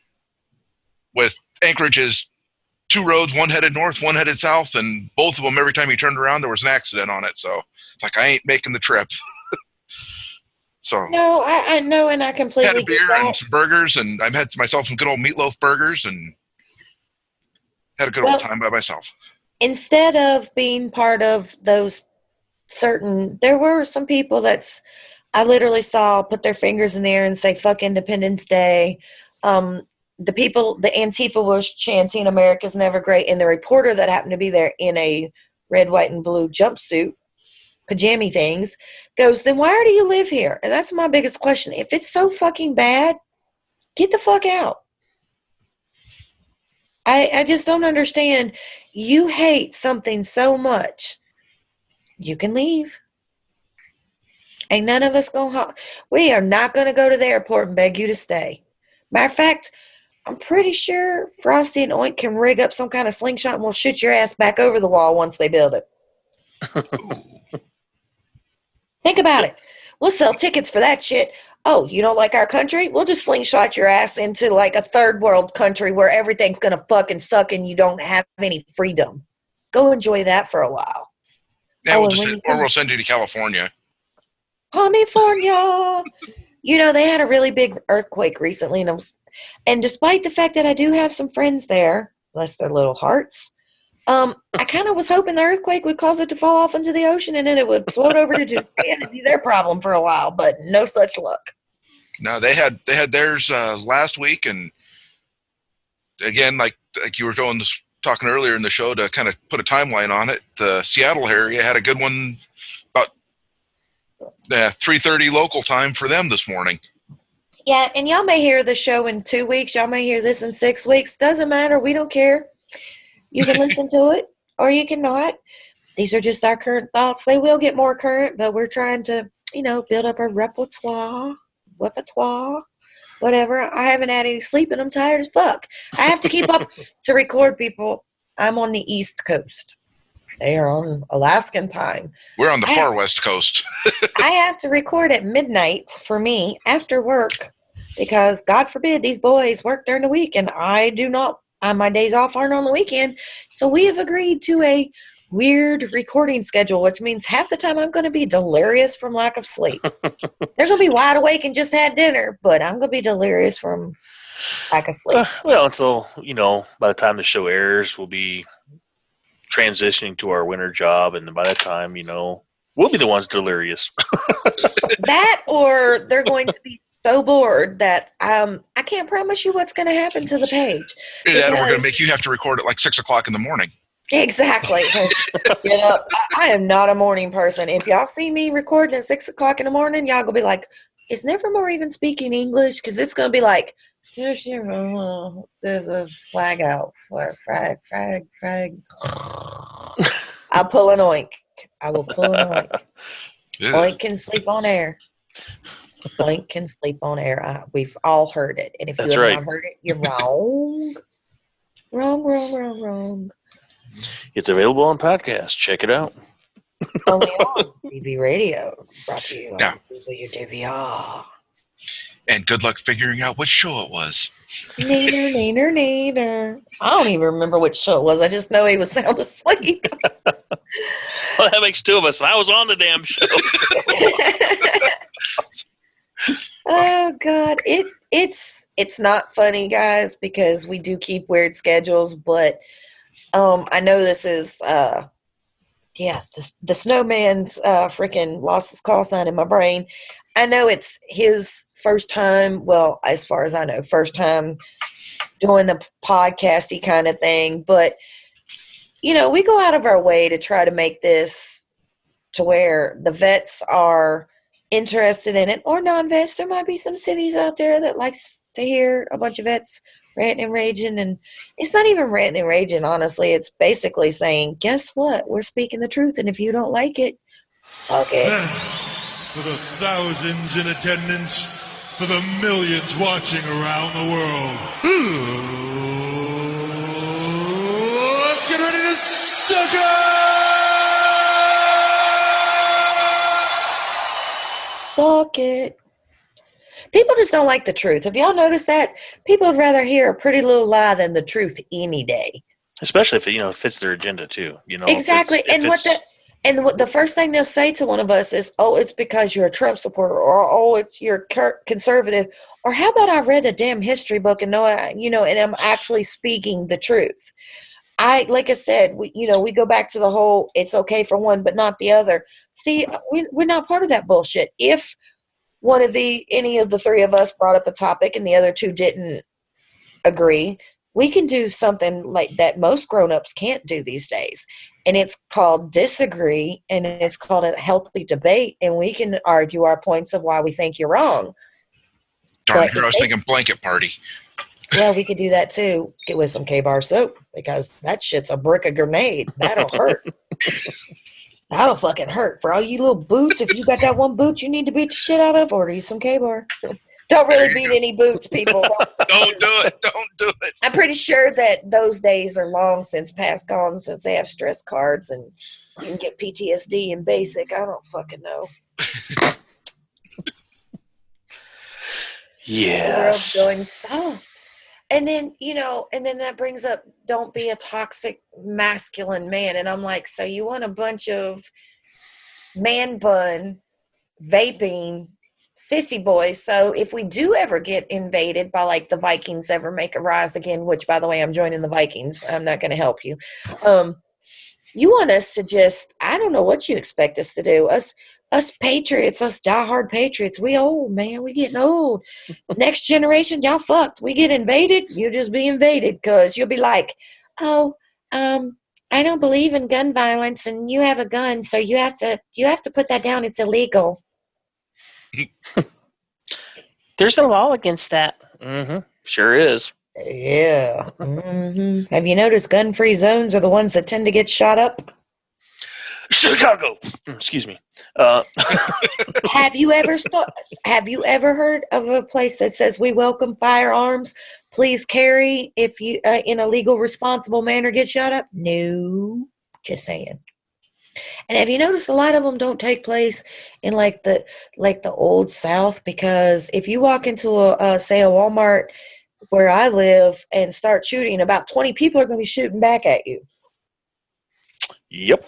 D: with Anchorage is two roads, one headed north, one headed south, and both of them, every time you turned around, there was an accident on it. So it's like, I ain't making the trip. So
C: No, I, I know, and I completely
D: had a
C: get
D: beer
C: that.
D: and some burgers, and I had myself some good old meatloaf burgers, and had a good
C: Well,
D: old time by myself.
C: Instead of being part of those certain, there were some people that's I literally saw put their fingers in the air and say "fuck Independence Day." Um, the people, the Antifa was chanting "America's never great," and the reporter that happened to be there in a red, white, and blue jumpsuit, pajama things, goes, "Then why do you live here?" And that's my biggest question. If it's so fucking bad, get the fuck out. I, I just don't understand. You hate something so much, you can leave. Ain't none of us going to, we are not going to go to the airport and beg you to stay. Matter of fact, I'm pretty sure Frosty and Oink can rig up some kind of slingshot and we'll shoot your ass back over the wall once they build it. Think about it. We'll sell tickets for that shit. Oh, you don't like our country? We'll just slingshot your ass into like a third world country where everything's going to fucking suck and you don't have any freedom. Go enjoy that for a while.
D: Yeah,
C: Oh,
D: we'll
C: and
D: just,
C: when you
D: or
C: come-
D: we'll send you to California.
C: California. You know, they had a really big earthquake recently, and I was, and despite the fact that I do have some friends there, bless their little hearts, um, I kind of was hoping the earthquake would cause it to fall off into the ocean, and then it would float over to Japan and be their problem for a while. But no such luck.
D: No, they had they had theirs uh, last week, and again, like like you were doing this, talking earlier in the show to kind of put a timeline on it. The Seattle area had a good one about uh, three thirty local time for them this morning.
C: Yeah, and y'all may hear the show in two weeks. Y'all may hear this in six weeks. Doesn't matter. We don't care. You can listen to it or you cannot. These are just our current thoughts. They will get more current, but we're trying to, you know, build up our repertoire, repertoire, whatever. I haven't had any sleep and I'm tired as fuck. I have to keep up to record, people. I'm on the East Coast. They are on Alaskan time.
D: We're on the
C: I
D: far
C: have,
D: west coast.
C: I have to record at midnight for me after work because, God forbid, these boys work during the week and I do not. Uh, my days off aren't on the weekend. So we have agreed to a weird recording schedule, which means half the time I'm going to be delirious from lack of sleep. They're going to be wide awake and just had dinner, but I'm going to be delirious from lack of sleep.
E: Uh, well, until, you know, by the time the show airs, we'll be transitioning to our winter job, and by that time, you know, we'll be the ones delirious.
C: That, or they're going to be so bored that um, I can't promise you what's going to happen to the page.
D: Either that, or we're going
C: Because-
D: to make you have to record at like six o'clock in the morning.
C: Exactly. Get up. I, I am not a morning person. If y'all see me recording at six o'clock in the morning, y'all gonna be like, "Is Nevermore even speaking English?" Because it's gonna be like, "There's your the flag out, flag, flag, flag, flag." I'll pull an oink. I will pull an oink. Oink can sleep on air. Oink can sleep on air. I, we've all heard it, and if
E: That's
C: you have
E: right.
C: not heard it, you're wrong. Wrong, wrong, wrong, wrong.
E: It's available on podcast. Check it out.
C: Only on D V Radio, brought to you
D: Yeah.
C: on your D V R.
D: And good luck figuring out what show it was.
C: Neener, neener, neener. I don't even remember which show it was. I just know he was sound asleep.
E: Well, that makes two of us, and I was on the damn show.
C: Oh God, it it's it's not funny, guys, because we do keep weird schedules. But um, I know this is uh, yeah, the the snowman's uh freaking lost his call sign in my brain. I know it's his first time. Well, as far as I know, first time doing the podcasty kind of thing. But you know, we go out of our way to try to make this to where the vets are interested in it, or non-vets. There might be some civvies out there that likes to hear a bunch of vets ranting and raging, and it's not even ranting and raging, honestly. It's basically saying, guess what? We're speaking the truth, and if you don't like it, suck it.
A: Then, for the thousands in attendance, for the millions watching around the world, let's get ready to suck it!
C: Suck it. People just don't like the truth. Have y'all noticed that? People would rather hear a pretty little lie than the truth any day.
E: Especially if it, you know, fits their agenda too. You know, if it's-
C: Exactly.
E: if
C: And what
E: it's-
C: the And what the first thing they'll say to one of us is, "Oh, it's because you're a Trump supporter," or "Oh, it's you're conservative," or "How about I read the damn history book and know, I, you know, and I'm actually speaking the truth." I, like I said, we, you know, we go back to the whole "it's okay for one but not the other." See, we, we're not part of that bullshit. If one of the any of the three of us brought up a topic and the other two didn't agree, we can do something like that most grown-ups can't do these days, and it's called disagree, and it's called a healthy debate, and we can argue our points of why we think you're wrong.
D: Darn,
C: But
D: here I was
C: they-
D: thinking blanket party.
C: Well, we could do that too. Get with some K-Bar soap, because that shit's a brick of grenade. That'll hurt. That'll fucking hurt. For all you little boots, if you got that one boot you need to beat the shit out of, order you some K-Bar. Don't really beat any boots, people.
D: Don't do it. Don't do it.
C: I'm pretty sure that those days are long since past gone, since they have stress cards and you can get P T S D in basic. I don't fucking know.
E: Yes.
C: The world's going soft. And then, you know, and then that brings up, don't be a toxic masculine man. And I'm like, so you want a bunch of man bun, vaping, sissy boys. So if we do ever get invaded by like the Vikings ever make a rise again, which by the way, I'm joining the Vikings. I'm not going to help you. Um, you want us to just, I don't know what you expect us to do. Us, us patriots, us diehard patriots, we old, man. We getting old. Next generation, y'all fucked. We get invaded, you just be invaded, because you'll be like, oh, um, I don't believe in gun violence, and you have a gun, so you have to you have to put that down. It's illegal.
E: There's a law against that. Mm-hmm. Sure is.
C: Yeah. Mm-hmm. Have you noticed gun-free zones are the ones that tend to get shot up?
E: Chicago. Excuse me. Uh,
C: Have you ever st- Have you ever heard of a place that says we welcome firearms? Please carry if you uh, in a legal, responsible manner get shot up. No, just saying. And have you noticed a lot of them don't take place in like the like the old South? Because if you walk into a uh, say a Walmart where I live and start shooting, about twenty people are going to be shooting back at you.
E: Yep.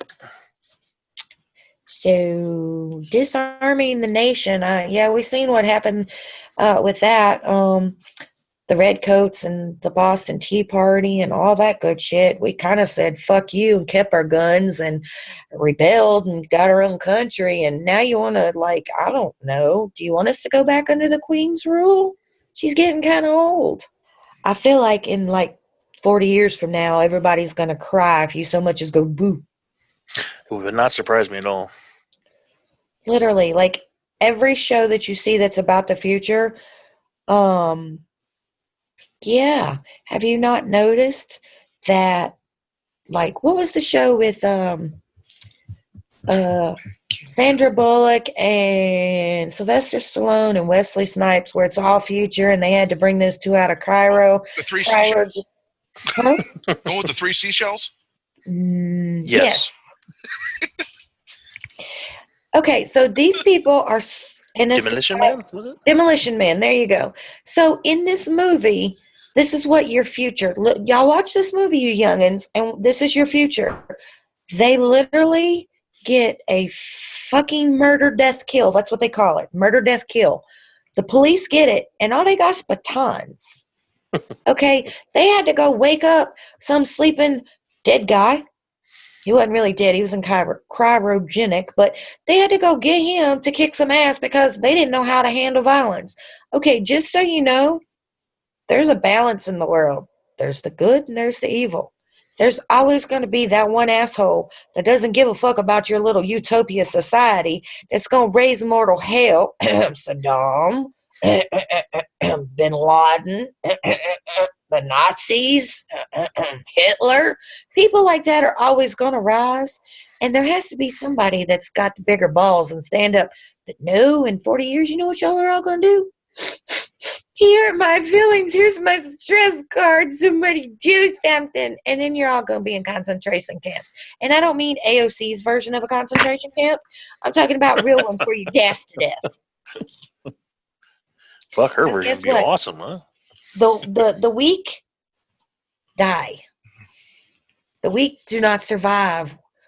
C: So disarming the nation, uh, yeah, we've seen what happened uh, with that. Um, the Redcoats and the Boston Tea Party and all that good shit. We kind of said, fuck you, and kept our guns and rebelled and got our own country. And now you want to, like, I don't know. Do you want us to go back under the Queen's rule? She's getting kind of old. I feel like in, like, forty years from now, everybody's going to cry if you so much as go boo.
E: It would not surprise me at all.
C: Literally, like, every show that you see that's about the future, um... yeah. Have you not noticed that, like, what was the show with um, uh, Sandra Bullock and Sylvester Stallone and Wesley Snipes, where it's all future and they had to bring those two out of Cairo?
D: The three
C: Cairo
D: seashells.
C: huh?
D: Going with the three seashells?
C: Mm,
E: Yes.
C: yes. Okay, so these people are in a
E: Demolition
C: society-
E: Man? Was it?
C: Demolition Man, there you go. So in this movie, this is what your future, look, y'all watch this movie, you youngins, and this is your future. They literally get a fucking murder, death, kill. That's what they call it. Murder, death, kill. The police get it, and all they got is batons. Okay? They had to go wake up some sleeping dead guy. He wasn't really dead. He was in chiro- cryogenic, but they had to go get him to kick some ass because they didn't know how to handle violence. Okay, just so you know, there's a balance in the world. There's the good and there's the evil. There's always going to be that one asshole that doesn't give a fuck about your little utopia society that's going to raise mortal hell. Saddam, Bin Laden, the Nazis, Hitler. People like that are always going to rise. And there has to be somebody that's got the bigger balls and stand up. But no, in forty years, you know what y'all are all going to do? Here are my feelings. Here's my stress card. Somebody do something. And then you're all going to be in concentration camps. And I don't mean A O C's version of a concentration camp. I'm talking about real ones where you gas to death.
E: Fuck, her
C: Because
E: version
C: guess
E: would be
C: what?
E: awesome, huh?
C: The, the, the weak die. The weak do not survive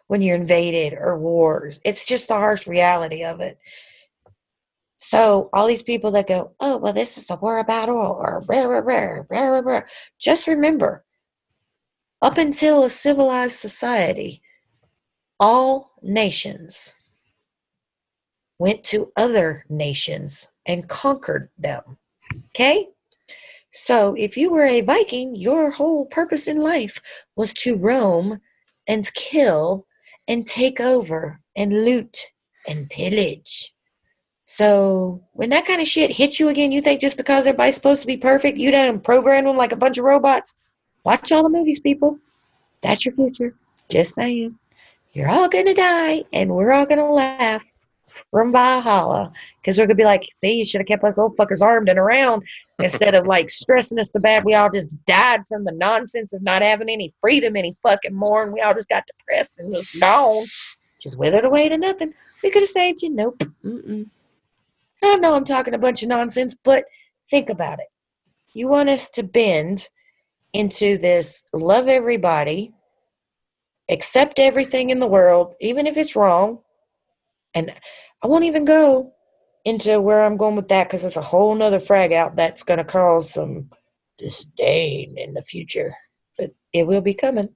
C: when you're invaded or wars. It's just the harsh reality of it. So all these people that go, oh, well, this is a war about oil, or rare, rare, rare, rare, rare, rare. Just remember, up until a civilized society, all nations went to other nations and conquered them. Okay? So if you were a Viking, your whole purpose in life was to roam and kill and take over and loot and pillage. So when that kind of shit hits you again, you think just because everybody's supposed to be perfect, you done program them like a bunch of robots? Watch all the movies, people. That's your future. Just saying. You're all going to die, and we're all going to laugh from Valhalla, because we're going to be like, see, you should have kept us old fuckers armed and around instead of like stressing us so bad we all just died from the nonsense of not having any freedom any fucking more, and we all just got depressed and was gone. Just withered away to nothing. We could have saved you. Nope. Mm-mm. I know I'm talking a bunch of nonsense, but think about it. You want us to bend into this love everybody, accept everything in the world, even if it's wrong. And I won't even go into where I'm going with that, because it's a whole nother frag out that's going to cause some disdain in the future. But it will be coming.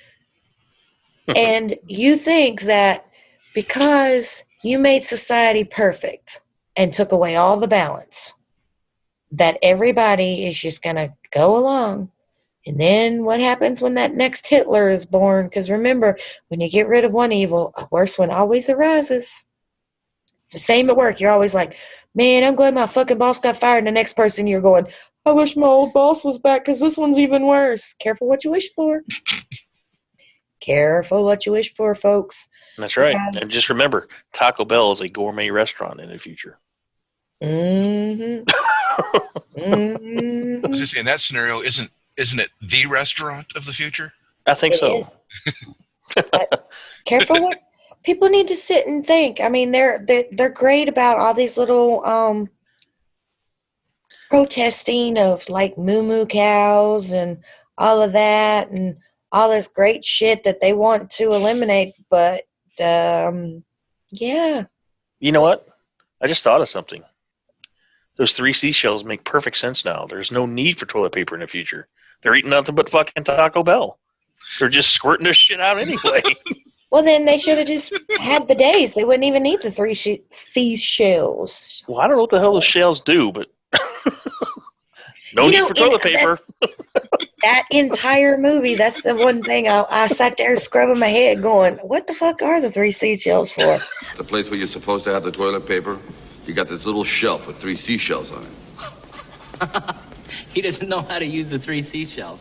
C: And you think that because you made society perfect and took away all the balance, that everybody is just going to go along. And then what happens when that next Hitler is born? Because remember, when you get rid of one evil, a worse one always arises. It's the same at work. You're always like, man, I'm glad my fucking boss got fired. And the next person you're going, I wish my old boss was back because this one's even worse. Careful what you wish for. Careful what you wish for, folks.
E: That's right.
C: Because-
E: And just remember, Taco Bell is a gourmet restaurant in the future.
C: Mm-hmm. mm-hmm.
D: I was just saying, that scenario isn't isn't it the restaurant of the future?
E: I think
C: It
E: so.
C: is. But careful what people need to sit and think. I mean, they're they're, they're great about all these little um, protesting of like moo moo cows and all of that and all this great shit that they want to eliminate. But um, yeah,
E: You know what? I just thought of something. Those three seashells make perfect sense now. There's no need for toilet paper in the future. They're eating nothing but fucking Taco Bell. They're just squirting their shit out anyway.
C: well then they should have just had bidets. They wouldn't even need the three sh- seashells.
E: Well, I don't know what the hell those shells do, but no
C: You
E: need
C: know,
E: for toilet
C: in-
E: paper.
C: That entire movie, that's the one thing I, I sat there scrubbing my head going, what the fuck are the three seashells for?
J: The place where you're supposed to have the toilet paper, you got this little shelf with three seashells on it.
K: He doesn't know how to use the three seashells.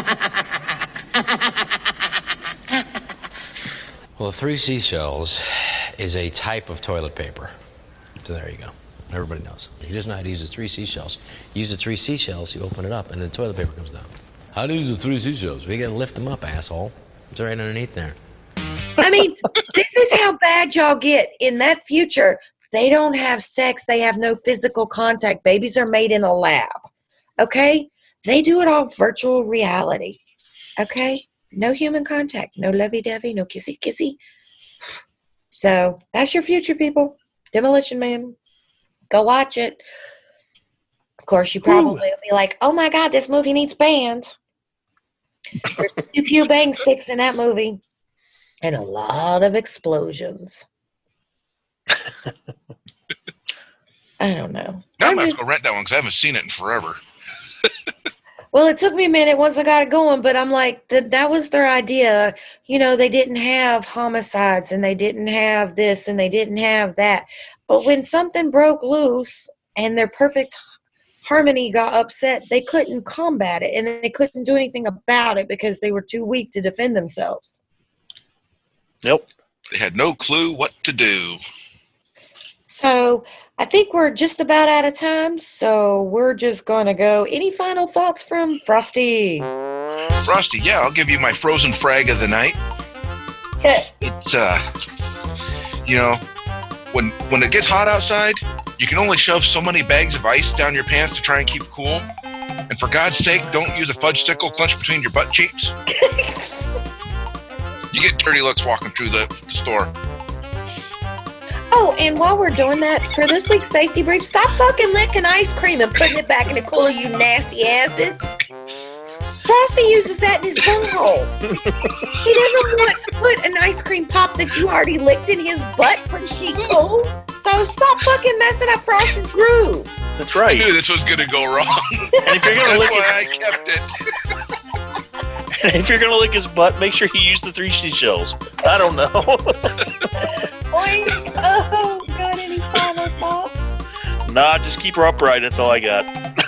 L: Well, three seashells is a type of toilet paper. So there you go. Everybody knows. He doesn't know how to use the three seashells. You use the three seashells, you open it up, and the toilet paper comes down. How do you use the three seashells? We gotta lift them up, asshole. It's right underneath there.
C: I mean, this is how bad y'all get. In that future, they don't have sex. They have no physical contact. Babies are made in a lab. Okay? They do it all virtual reality. Okay? No human contact. No lovey-dovey. No kissy-kissy. So, that's your future, people. Demolition Man. Go watch it. Of course, you probably will be like, oh my God, this movie needs banned. There's two pew bang sticks in that movie. And a lot of explosions. I don't know.
D: Now I
C: I'm
D: might have
C: just-
D: to go rent that one because I haven't seen it in forever.
C: Well, it took me a minute once I got it going, but I'm like, that that was their idea. You know, they didn't have homicides and they didn't have this and they didn't have that. But when something broke loose and their perfect harmony got upset, they couldn't combat it and they couldn't do anything about it because they were too weak to defend themselves.
E: Nope.
D: They had no clue what to do.
C: So I think we're just about out of time, so we're just going to go. Any final thoughts from Frosty?
D: Frosty, yeah, I'll give you my frozen frag of the night. It's, uh, you know, when when it gets hot outside, you can only shove so many bags of ice down your pants to try and keep cool. And for God's sake, don't use a fudge stickle clenched between your butt cheeks. You get dirty looks walking through the, the store.
C: Oh, and while we're doing that, for this week's safety brief, stop fucking licking ice cream and putting it back in the cooler, you nasty asses. Frosty uses that in his bunghole. He doesn't want to put an ice cream pop that you already licked in his butt for cheap cool. So stop fucking messing up Frosty's groove.
E: That's right.
D: I knew this was going to go wrong.
E: And if you're gonna
D: That's
E: lick
D: why
E: his,
D: I kept it.
E: and if you're gonna lick his butt, make sure you use the three seashells. I don't know.
C: Oink. Oh, got any final thoughts?
E: Nah, just keep her upright. That's all I got.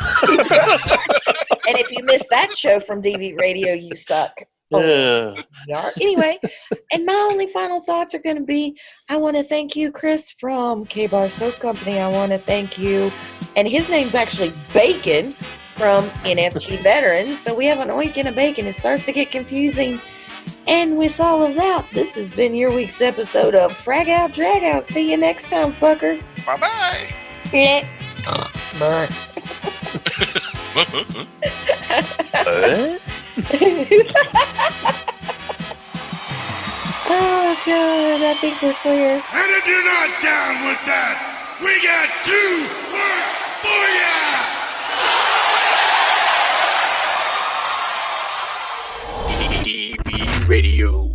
C: And if you missed that show from D V Radio, you suck. Oh,
E: Yeah.
C: anyway, and my only final thoughts are going to be, I want to thank you, Chris, from K-Bar Soap Company. I want to thank you, and his name's actually Bacon, from N F G Veterans. So we have an oink and a bacon. It starts to get confusing. And with all of that, this has been your week's episode of Frag Out, Drag Out. See you next time, fuckers.
D: Bye-bye.
C: Yeah. Burnt. Oh, God, I think we're clear.
A: And if you're not down with that, we got two words for ya!
G: D V Radio.